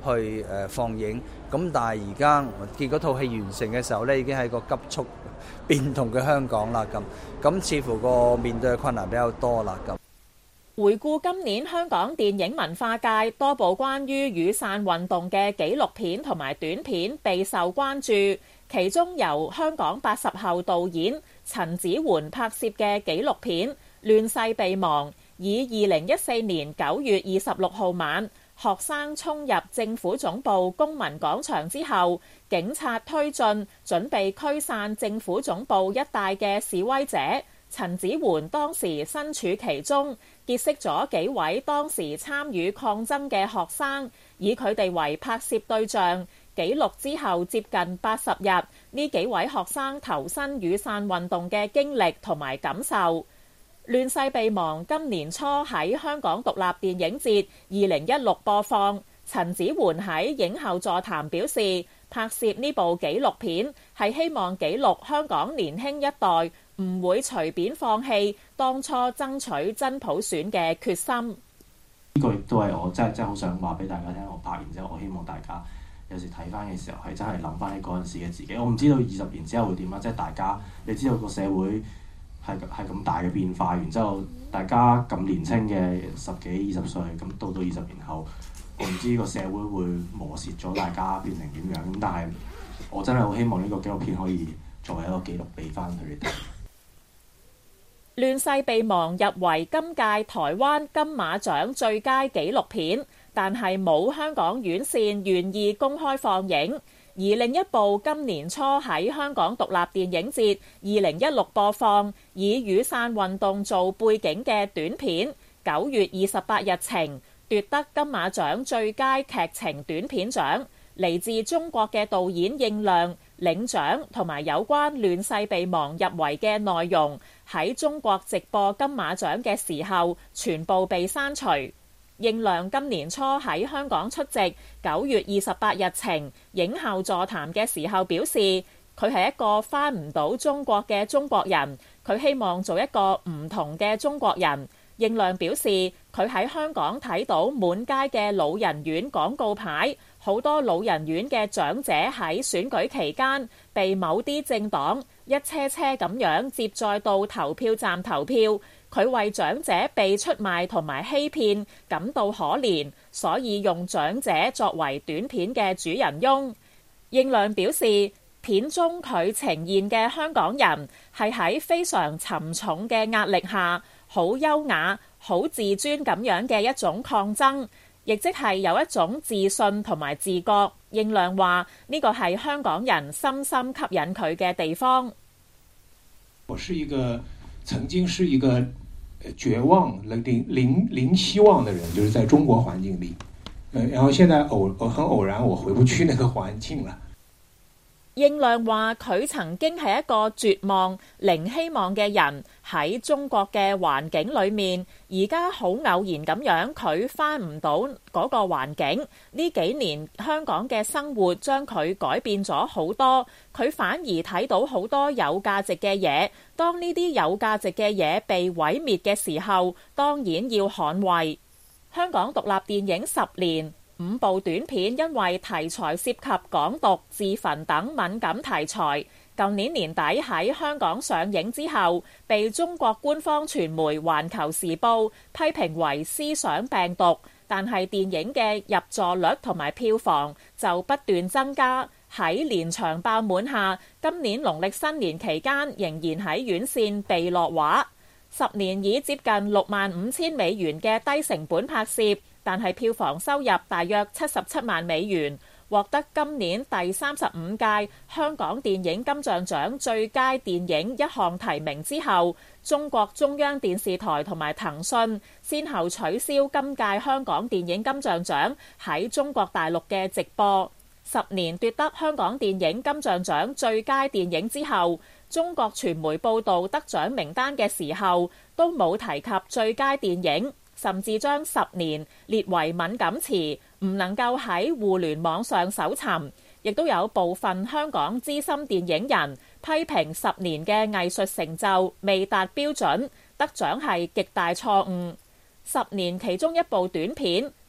去放映。咁但係而家結果套戲完成嘅時候呢，已經係個急速變動嘅香港啦。咁似乎個面對嘅困難比較多啦。咁回顧今年香港電影文化界多部關於雨傘運動嘅紀錄片同埋短片備受關注，其中由香港80後導演陳梓桓拍攝嘅紀錄片《亂世備忘》，以2014年9月26號晚學生衝入政府總部公民廣場之後，警察推進準備驅散政府總部一帶嘅示威者，陳梓桓當時身處其中，結識咗幾位當時參與抗爭嘅學生，以佢哋為拍攝對象，記錄之後接近80日呢幾位學生投身雨傘運動嘅經歷同埋感受。亂世備忘今年初喺香港獨立電影節2016播放。陳梓桓喺影後座談表示，拍攝呢部紀錄片係希望記錄香港年輕一代唔會隨便放棄當初爭取真普選嘅決心。 呢個亦都係我真係好想話俾大家聽，我拍完之後，我希望大家有時睇翻嘅時候係真係諗翻起嗰陣時嘅自己。我唔知道20年之後會點啦，即係大家你知道個社會係咁大嘅變化，然之後大家咁年輕嘅10幾20歲，咁到20年後，我唔知個社會會磨蝕咗大家變成點樣。咁但係我真係好希望呢個紀錄片可以作為一個記錄俾翻佢哋睇。 亂世備忘入圍今屆台灣金馬獎最佳紀錄片，但係冇香港院線願意公開放映。而另一部今年初喺香港獨立電影節2016播放，以雨傘運動做背景嘅短片《9月28日晴》，奪得金馬獎最佳劇情短片獎。嚟自中國嘅導演應亮領獎，同埋有關亂世備忘入圍嘅內容喺中國直播金馬獎嘅時候全部被刪除。應亮今年初喺香港出席9月28日晴影後座談嘅時候表示，佢係一個返唔到中國嘅中國人，佢希望做一個唔同嘅中國人。應亮表示，佢喺香港睇到滿街嘅老人院廣告牌，好多老人院嘅長者喺選舉期間被某啲政黨一車車咁樣接載到投票站投票。佢為長者被出賣同埋欺騙感到可憐，所以用長者作為短片嘅主人翁。應亮表示，片中佢呈現嘅香港人係喺非常沉重嘅壓力下，好優雅、好自尊咁樣嘅一種抗爭，亦即係有一種自信同埋自覺。應亮話呢個係香港人深深吸引佢嘅地方。 我曾經是一個絕望、零希望的人，就是在中國環境裏，然後現在很偶然，我回不去那個環境了。 應亮話佢曾經係一個絕望、零希望嘅人，喺中國嘅環境裏面，而家好偶然咁樣佢返唔到嗰個環境。呢幾年香港嘅生活將佢改變咗好多，佢反而睇到好多有價值嘅嘢。當呢啲有價值嘅嘢被毀滅嘅時候，當然要捍衛。香港獨立電影10年。5部短片因為題材涉及港獨、自焚等敏感題材，舊年年底喺香港上映之後，被中國官方傳媒《環球時報》批評為思想病毒。但係電影嘅入座率同埋票房就不斷增加，喺連場爆滿下，今年農曆新年期間仍然喺院線被落畫。10年以接近65,000美元嘅低成本拍攝，但係票房收入大約77萬美元，獲得今年第35屆香港電影金像獎最佳電影一項提名之後，中國中央電視台同埋騰訊先後取消今屆香港電影金像獎喺中國大陸嘅直播。10年奪得香港電影金像獎最佳電影之後，中國傳媒報導得獎名單嘅時候都冇提及最佳電影，甚至將10年列為敏感詞，唔能夠喺互聯網上搜尋。亦都有部分香港資深電影人批評10年嘅藝術成就未達標準，得獎係極大錯誤。10年其中一部短片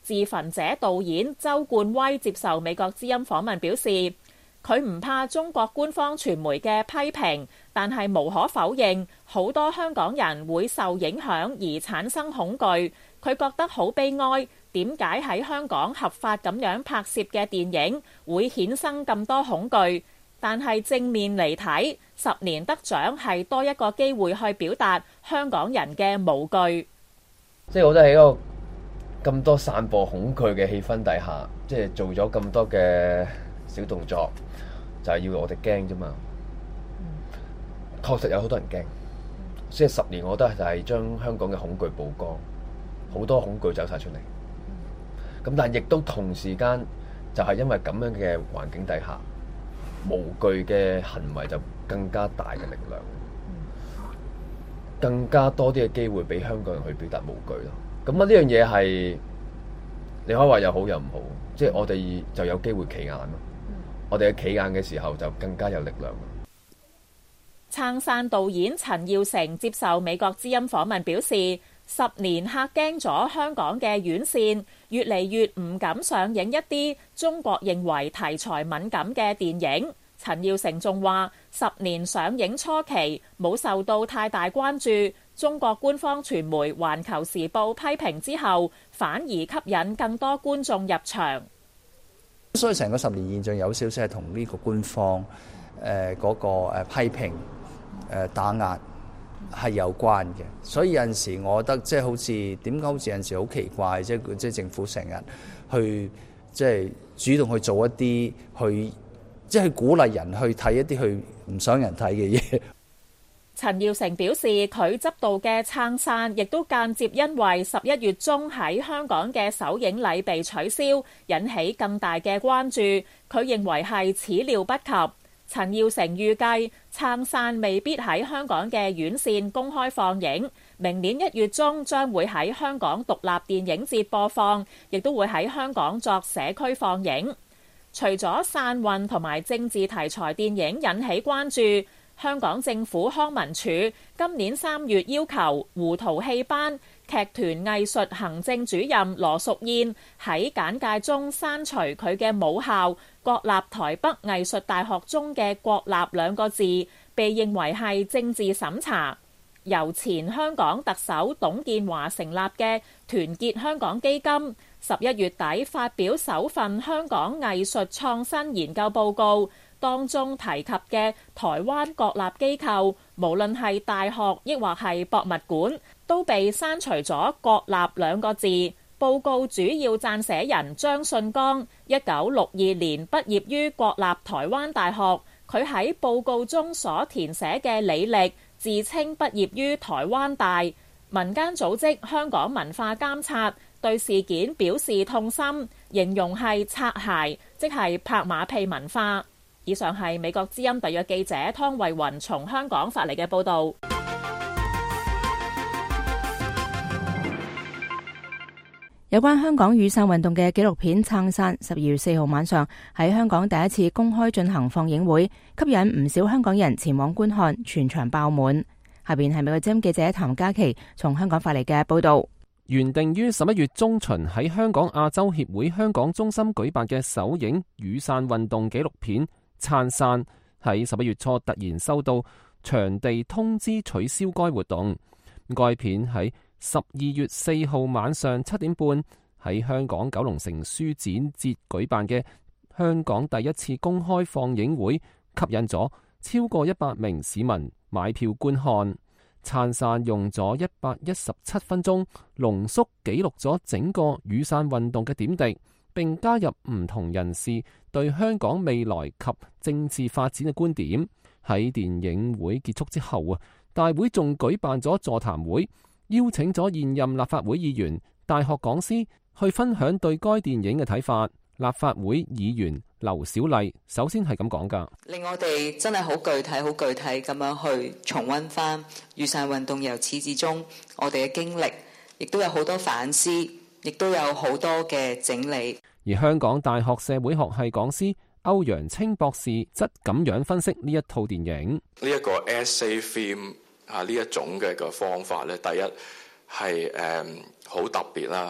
自焚者導演周冠威接受美國之音訪問表示，佢唔怕中國官方傳媒嘅批評，但係無可否認，好多香港人會受影響而產生恐懼。佢覺得好悲哀，點解喺香港合法咁樣拍攝嘅電影會衍生咁多恐懼？但係正面嚟睇，10年得獎係多一個機會去表達香港人嘅無懼。 即係我覺得喺一個咁多散播恐懼嘅氣氛底下，即係做咗咁多嘅小動作，就係要我哋驚啫嘛。確實有好多人驚，所以10年我覺得就係將香港嘅恐懼曝光，好多恐懼走晒出嚟。咁但係亦都同時間就係因為咁樣嘅環境底下，無懼嘅行為就更加大嘅力量，更加多啲嘅機會俾香港人去表達無懼咯。咁啊，呢樣嘢係你可以話又好又唔好，即係我哋就有機會企硬咯。我哋嘅企硬嘅時候就更加有力量。 撐傘導演陳耀成接受美國之音訪問表示，10年嚇驚咗香港嘅院線，越嚟越唔敢上映一啲中國認為題材敏感嘅電影。陳耀成仲話，10年上映初期冇受到太大關注，中國官方傳媒《環球時報》批評之後，反而吸引更多觀眾入場。 所以成個10年現象有少少係同呢個官方嗰個批評打壓係有關嘅，所以有陣時我覺得即係好似點解好似有陣時好奇怪，即係政府成日去即係主動去做一啲去即係鼓勵人去睇一啲去唔想人睇嘅嘢。 陳耀成表示，佢執導嘅撐傘亦都間接因為11月中喺香港嘅首映禮被取消，引起更大嘅關注。佢認為係始料不及。陳耀成預計撐傘未必喺香港嘅院線公開放映，明年1月中將會喺香港獨立電影節播放，亦都會喺香港作社區放映。除咗傘運同埋政治題材電影引起關注，香港政府康文署今年3月要求胡桃戲班劇團藝術行政主任羅淑燕喺簡介中刪除佢嘅母校國立台北藝術大學中嘅國立2個字，被認為係政治審查。由前香港特首董建華成立嘅團結香港基金11月底發表首份香港藝術創新研究報告，當中提及嘅台灣國立機構，無論係大學抑或係博物館，都被刪除咗國立2個字。報告主要撰寫人張信剛1962年畢業於國立台灣大學，佢喺報告中所填寫嘅履歷自稱畢業於台灣大。民間組織香港文化監察對事件表示痛心，形容係擦鞋，即係拍馬屁文化。以上係美國之音特約記者湯慧雲從香港發嚟嘅報導。 有關香港雨傘運動嘅紀錄片《撐傘》12月4號晚上喺香港第一次公開進行放映會，吸引唔少香港人前往觀看，全場爆滿。下邊係美國之音記者譚嘉琪從香港發嚟嘅報導。 原定於11月中旬喺香港亞洲協會香港中心舉辦嘅首映雨傘運動紀錄片《撐傘》，喺11月初突然收到場地通知取消該活動。該片喺12月4號晚上7點半喺香港九龍城書展節舉辦嘅香港第一次公開放映會，吸引咗超過100名市民買票觀看。撐傘用咗117分鐘濃縮記錄咗整個雨傘運動嘅點滴，並加入唔同人士對香港未來及政治發展嘅觀點。喺電影會結束之後啊，大會仲舉辦咗座談會，邀請咗現任立法會議員、大學講師去分享對該電影嘅睇法。立法會議員劉小麗首先係咁講㗎， 令我哋真係好具體咁樣去重溫翻雨傘運動由始至終我哋嘅經歷，亦都有好多反思，亦都有好多嘅整理。 而香港大學社會學系講師歐陽清博士則咁樣分析呢一套電影。 呢一個 essay film 呢一種嘅個方法咧，第一係好特別啦。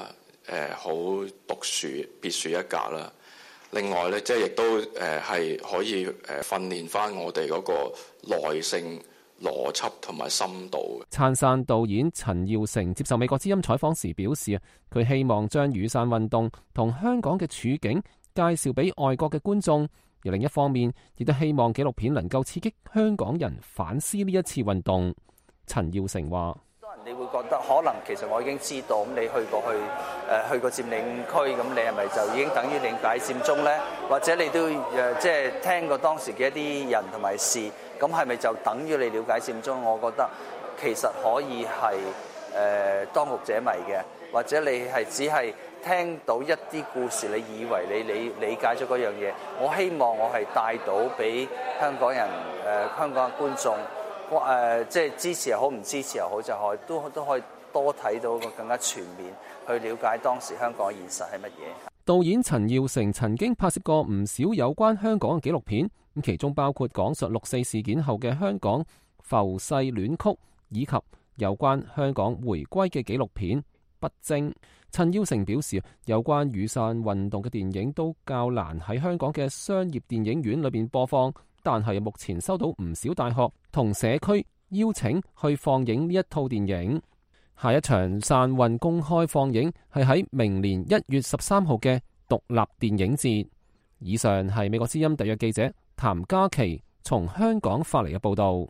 好獨樹別樹一格啦。另外咧，即係亦都係可以訓練翻我哋嗰個耐性、邏輯同埋深度。 撐傘導演陳耀成接受美國之音採訪時表示，佢希望將雨傘運動同香港嘅處境介紹俾外國嘅觀眾，而另一方面亦都希望紀錄片能夠刺激香港人反思呢一次運動。陳耀成話： 你會覺得可能其實我已經知道，咁你去過佔領區，咁你係咪就已經等於了解佔中呢？或者你都即係聽過當時嘅一啲人同埋事，咁係咪就等於你了解佔中？我覺得其實可以係當局者迷嘅，或者你係只係聽到一啲故事，你以為你理解咗嗰樣嘢。我希望我係帶到俾香港人、香港嘅觀眾。即係支持又好，唔支持又好，就都可以多睇到個更加全面去了解當時香港嘅現實係乜嘢。 導演陳耀成曾經拍攝過唔少有關香港嘅紀錄片，咁其中包括講述6·4事件後嘅香港浮世戀曲，以及有關香港回歸嘅紀錄片《不精》。陳耀成表示，有關雨傘運動嘅電影都較難喺香港嘅商業電影院裏邊播放。但係目前收到唔少大學同社區邀請去放映呢一套電影。下一場傘運公開放映係喺明年1月13號嘅獨立電影節。以上係美國之音特約記者譚嘉琪從香港發嚟嘅報導。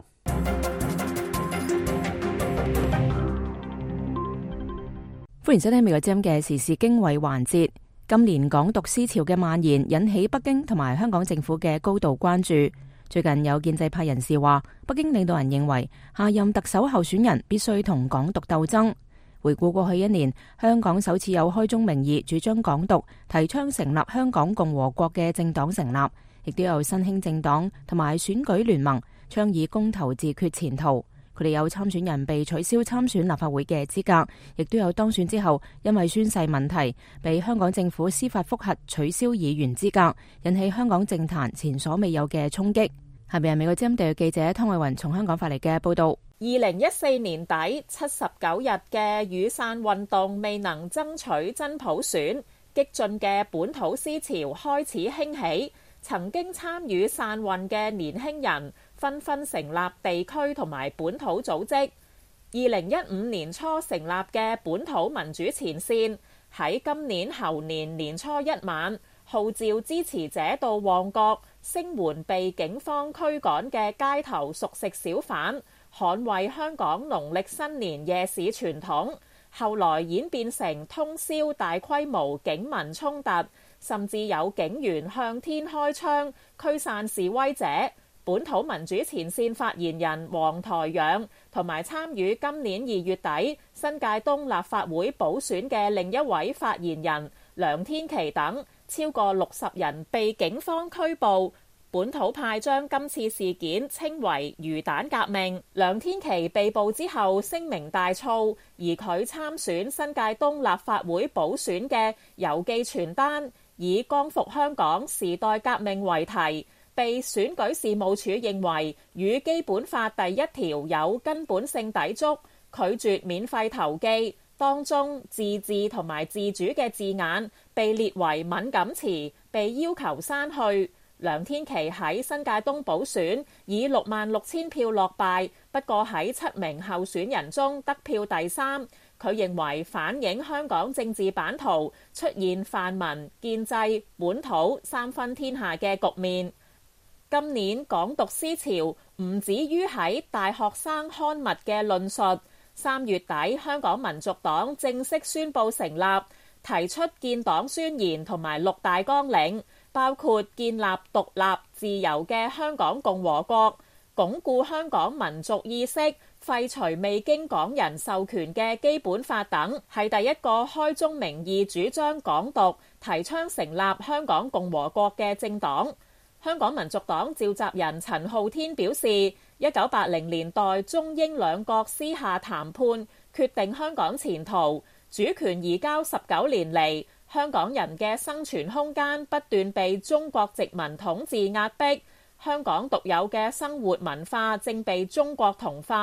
歡迎收聽美國之音嘅時事經緯環節。今年港獨思潮嘅蔓延引起北京同埋香港政府嘅高度關注。最近有建制派人士話，北京領導人認為下任特首候選人必須同港獨鬥爭。回顧過去1年，香港首次有開宗明義主張港獨、提倡成立香港共和國嘅政黨成立，亦都有新興政黨同埋選舉聯盟倡議公投自決前途。佢哋有參選人被取消參選立法會嘅資格，亦都有當選之後因為宣誓問題被香港政府司法覆核取消議員資格，引起香港政壇前所未有嘅衝擊。下面係美國之音特約記者湯偉雲從香港發嚟嘅報道。 2014年底79日嘅雨傘運動未能爭取真普選，激進嘅本土思潮開始興起。曾經參與傘運嘅年輕人紛紛成立地區同埋本土組織。2015年初成立嘅本土民主前線，喺今年猴年年初1晚號召支持者到旺角聲援被警方驅趕嘅街頭熟食小販，捍衛香港農曆新年夜市傳統。後來演變成通宵大規模警民衝突，甚至有警員向天開槍驅散示威者。本土民主前線發言人黃台仰同埋參與今年2月底新界東立法會補選嘅另一位發言人梁天琦等，超過60人被警方拘捕。本土派將今次事件稱為魚蛋革命。梁天琦被捕之後聲名大噪，而佢參選新界東立法會補選嘅郵寄傳單以光復香港時代革命為題，被選舉事務處認為與基本法第1條有根本性抵觸，拒絕免費投寄。當中自治同埋自主嘅字眼被列為敏感詞，被要求刪去。梁天琦喺新界東補選以66000票落敗，不過喺7名候選人中得票第3。佢認為反映香港政治版圖出現泛民、建制、本土三分天下嘅局面。今年港獨思潮唔止於喺大學生刊物嘅論述。3月底，香港民族黨正式宣布成立，提出建黨宣言同埋6大綱領，包括建立獨立自由嘅香港共和國，鞏固香港民族意識，廢除未經港人授權嘅基本法等，係第一個開宗明義主張港獨、提倡成立香港共和國嘅政黨。香港民族黨召集人陳浩天表示，1980年代中英兩國私下談判，決定香港前途，主權移交19年嚟，香港人嘅生存空間不斷被中國殖民統治壓迫，香港獨有嘅生活文化正被中國同化。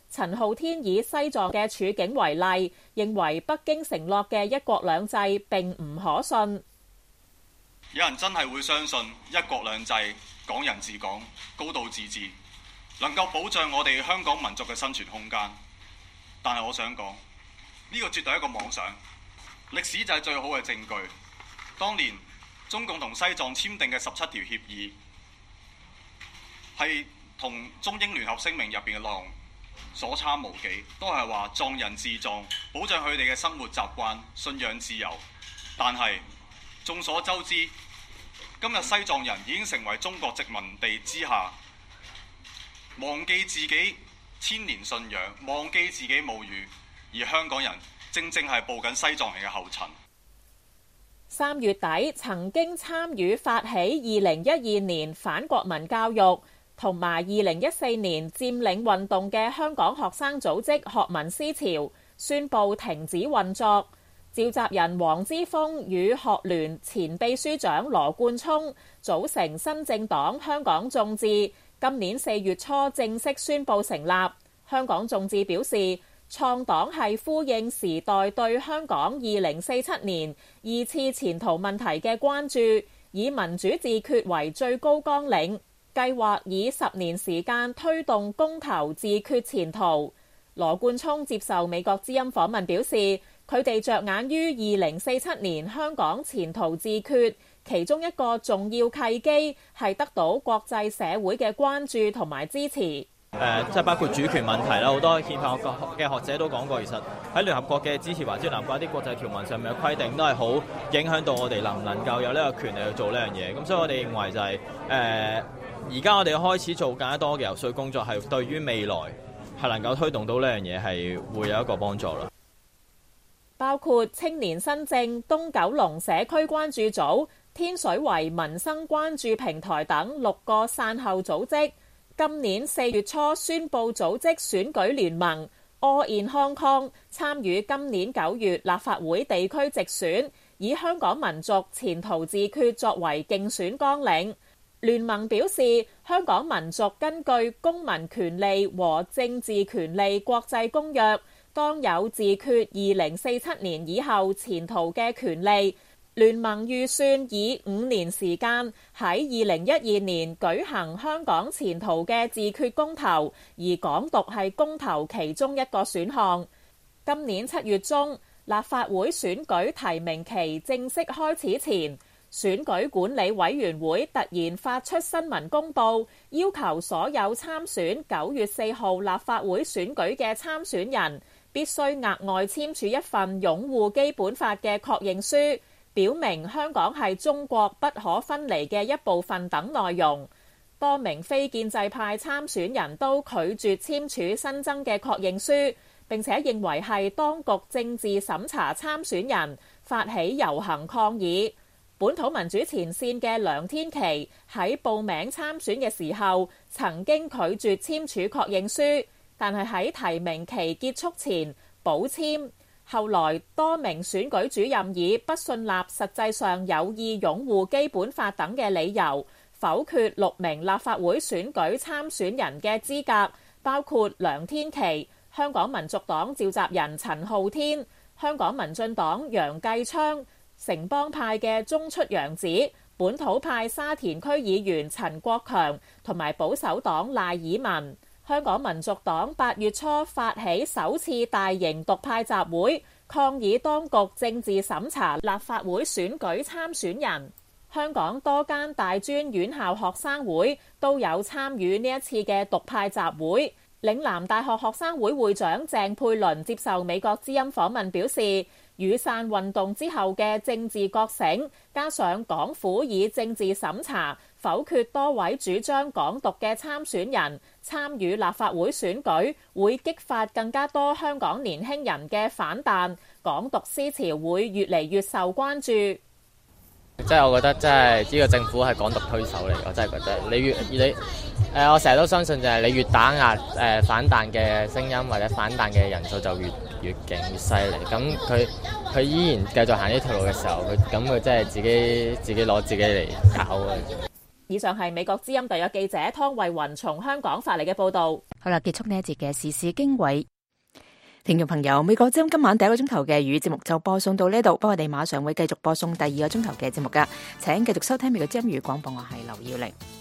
陳浩天以西藏嘅處境為例，認為北京承諾嘅一國兩制並唔可信。 有人真係會相信一國兩制、港人治港、高度自治能夠保障我哋香港民族嘅生存空間？但係我想講，呢個絕對係一個妄想。歷史就係最好嘅證據。當年中共同西藏簽訂嘅17條協議，係同中英聯合聲明入邊嘅內容所差無幾，都係話藏人治藏，保障佢哋嘅生活習慣、信仰自由。但係眾所周知，今日西藏人已經成為中國殖民地之下，忘記自己千年信仰，忘記自己母語，而香港人正正係步緊西藏人嘅後塵。 3月底曾經參與發起2012年反國民教育同埋2014年佔領運動嘅香港學生組織學民思潮宣布停止運作。召集人黃之鋒與學聯前秘書長羅冠聰組成新政黨香港眾志，今年4月初正式宣布成立。香港眾志表示，創黨係呼應時代對香港2047年2次前途問題嘅關注，以民主自決為最高綱領，計劃以10年時間推動公投自決前途。羅冠聰接受美國之音訪問表示，佢哋着眼於2047年香港前途自決，其中一個重要契機係得到國際社會嘅關注同埋支持。 即係包括主權問題啦，好多憲法嘅學者都講過，其實喺聯合國嘅支持或者南瓜啲國際條文上面嘅規定，都係好影響到我哋能唔能夠有呢個權利去做呢樣嘢。咁所以我哋認為就係而家我哋開始做更加多嘅游說工作，係對於未來係能夠推動到呢樣嘢係會有一個幫助啦。 包括青年新政、東九龍社區關注組、天水圍民生關注平台等6個傘後組織，今年4月初宣布組織選舉聯盟 All in Hong Kong， 參與今年9月立法會地區直選，以香港民族前途自決作為競選綱領。聯盟表示，香港民族根據《公民權利和政治權利國際公約》，當有自決2047年以後前途嘅權利。聯盟預算以5年時間喺2012年舉行香港前途嘅自決公投，而港獨係公投其中一個選項。今年7月中，立法會選舉提名期正式開始前，選舉管理委員會突然發出新聞公佈，要求所有參選9月4號立法會選舉嘅參選人必須額外簽署一份擁護基本法嘅確認書，表明香港係中國不可分離嘅一部分等內容。多名非建制派參選人都拒絕簽署新增嘅確認書，並且認為係當局政治審查參選人，發起遊行抗議。本土民主前線嘅梁天琦喺報名參選嘅時候曾經拒絕簽署確認書，但係喺提名期結束前補簽。後來多名選舉主任以不信納實際上有意擁護基本法等嘅理由，否決6名立法會選舉參選人嘅資格，包括梁天琦、香港民族黨召集人陳浩天、香港民進黨楊繼昌、城邦派嘅中出洋子、本土派沙田區議員陳國強同埋保守黨賴以文。香港民族黨8月初發起首次大型獨派集會，抗議當局政治審查立法會選舉參選人。香港多間大專院校學生會都有參與呢一次嘅獨派集會。嶺南大學學生會會長鄭佩倫接受美國之音訪問表示，雨傘運動之後嘅政治覺醒，加上港府以政治審查否決多位主張港獨嘅參選人參與立法會選舉，會激發更加多香港年輕人嘅反彈，港獨思潮會越嚟越受關注。 即係我覺得，即係呢個政府係港獨推手嚟，我真係覺得我成日都相信就係你越打壓反彈嘅聲音或者反彈嘅人數就越勁越犀利。咁佢依然繼續行呢條路嘅時候，佢真係自己攞自己嚟搞嘅。 以上係美國之音特約記者湯慧雲從香港發嚟嘅報道。 好啦，結束呢一節嘅時事經緯。聽眾朋友，美國之音今晚第一個鐘頭嘅粵語節目就播送到呢度，不過我哋馬上會繼續播送第二個鐘頭嘅節目噶，請繼續收聽美國之音粵語廣播，我係劉耀玲。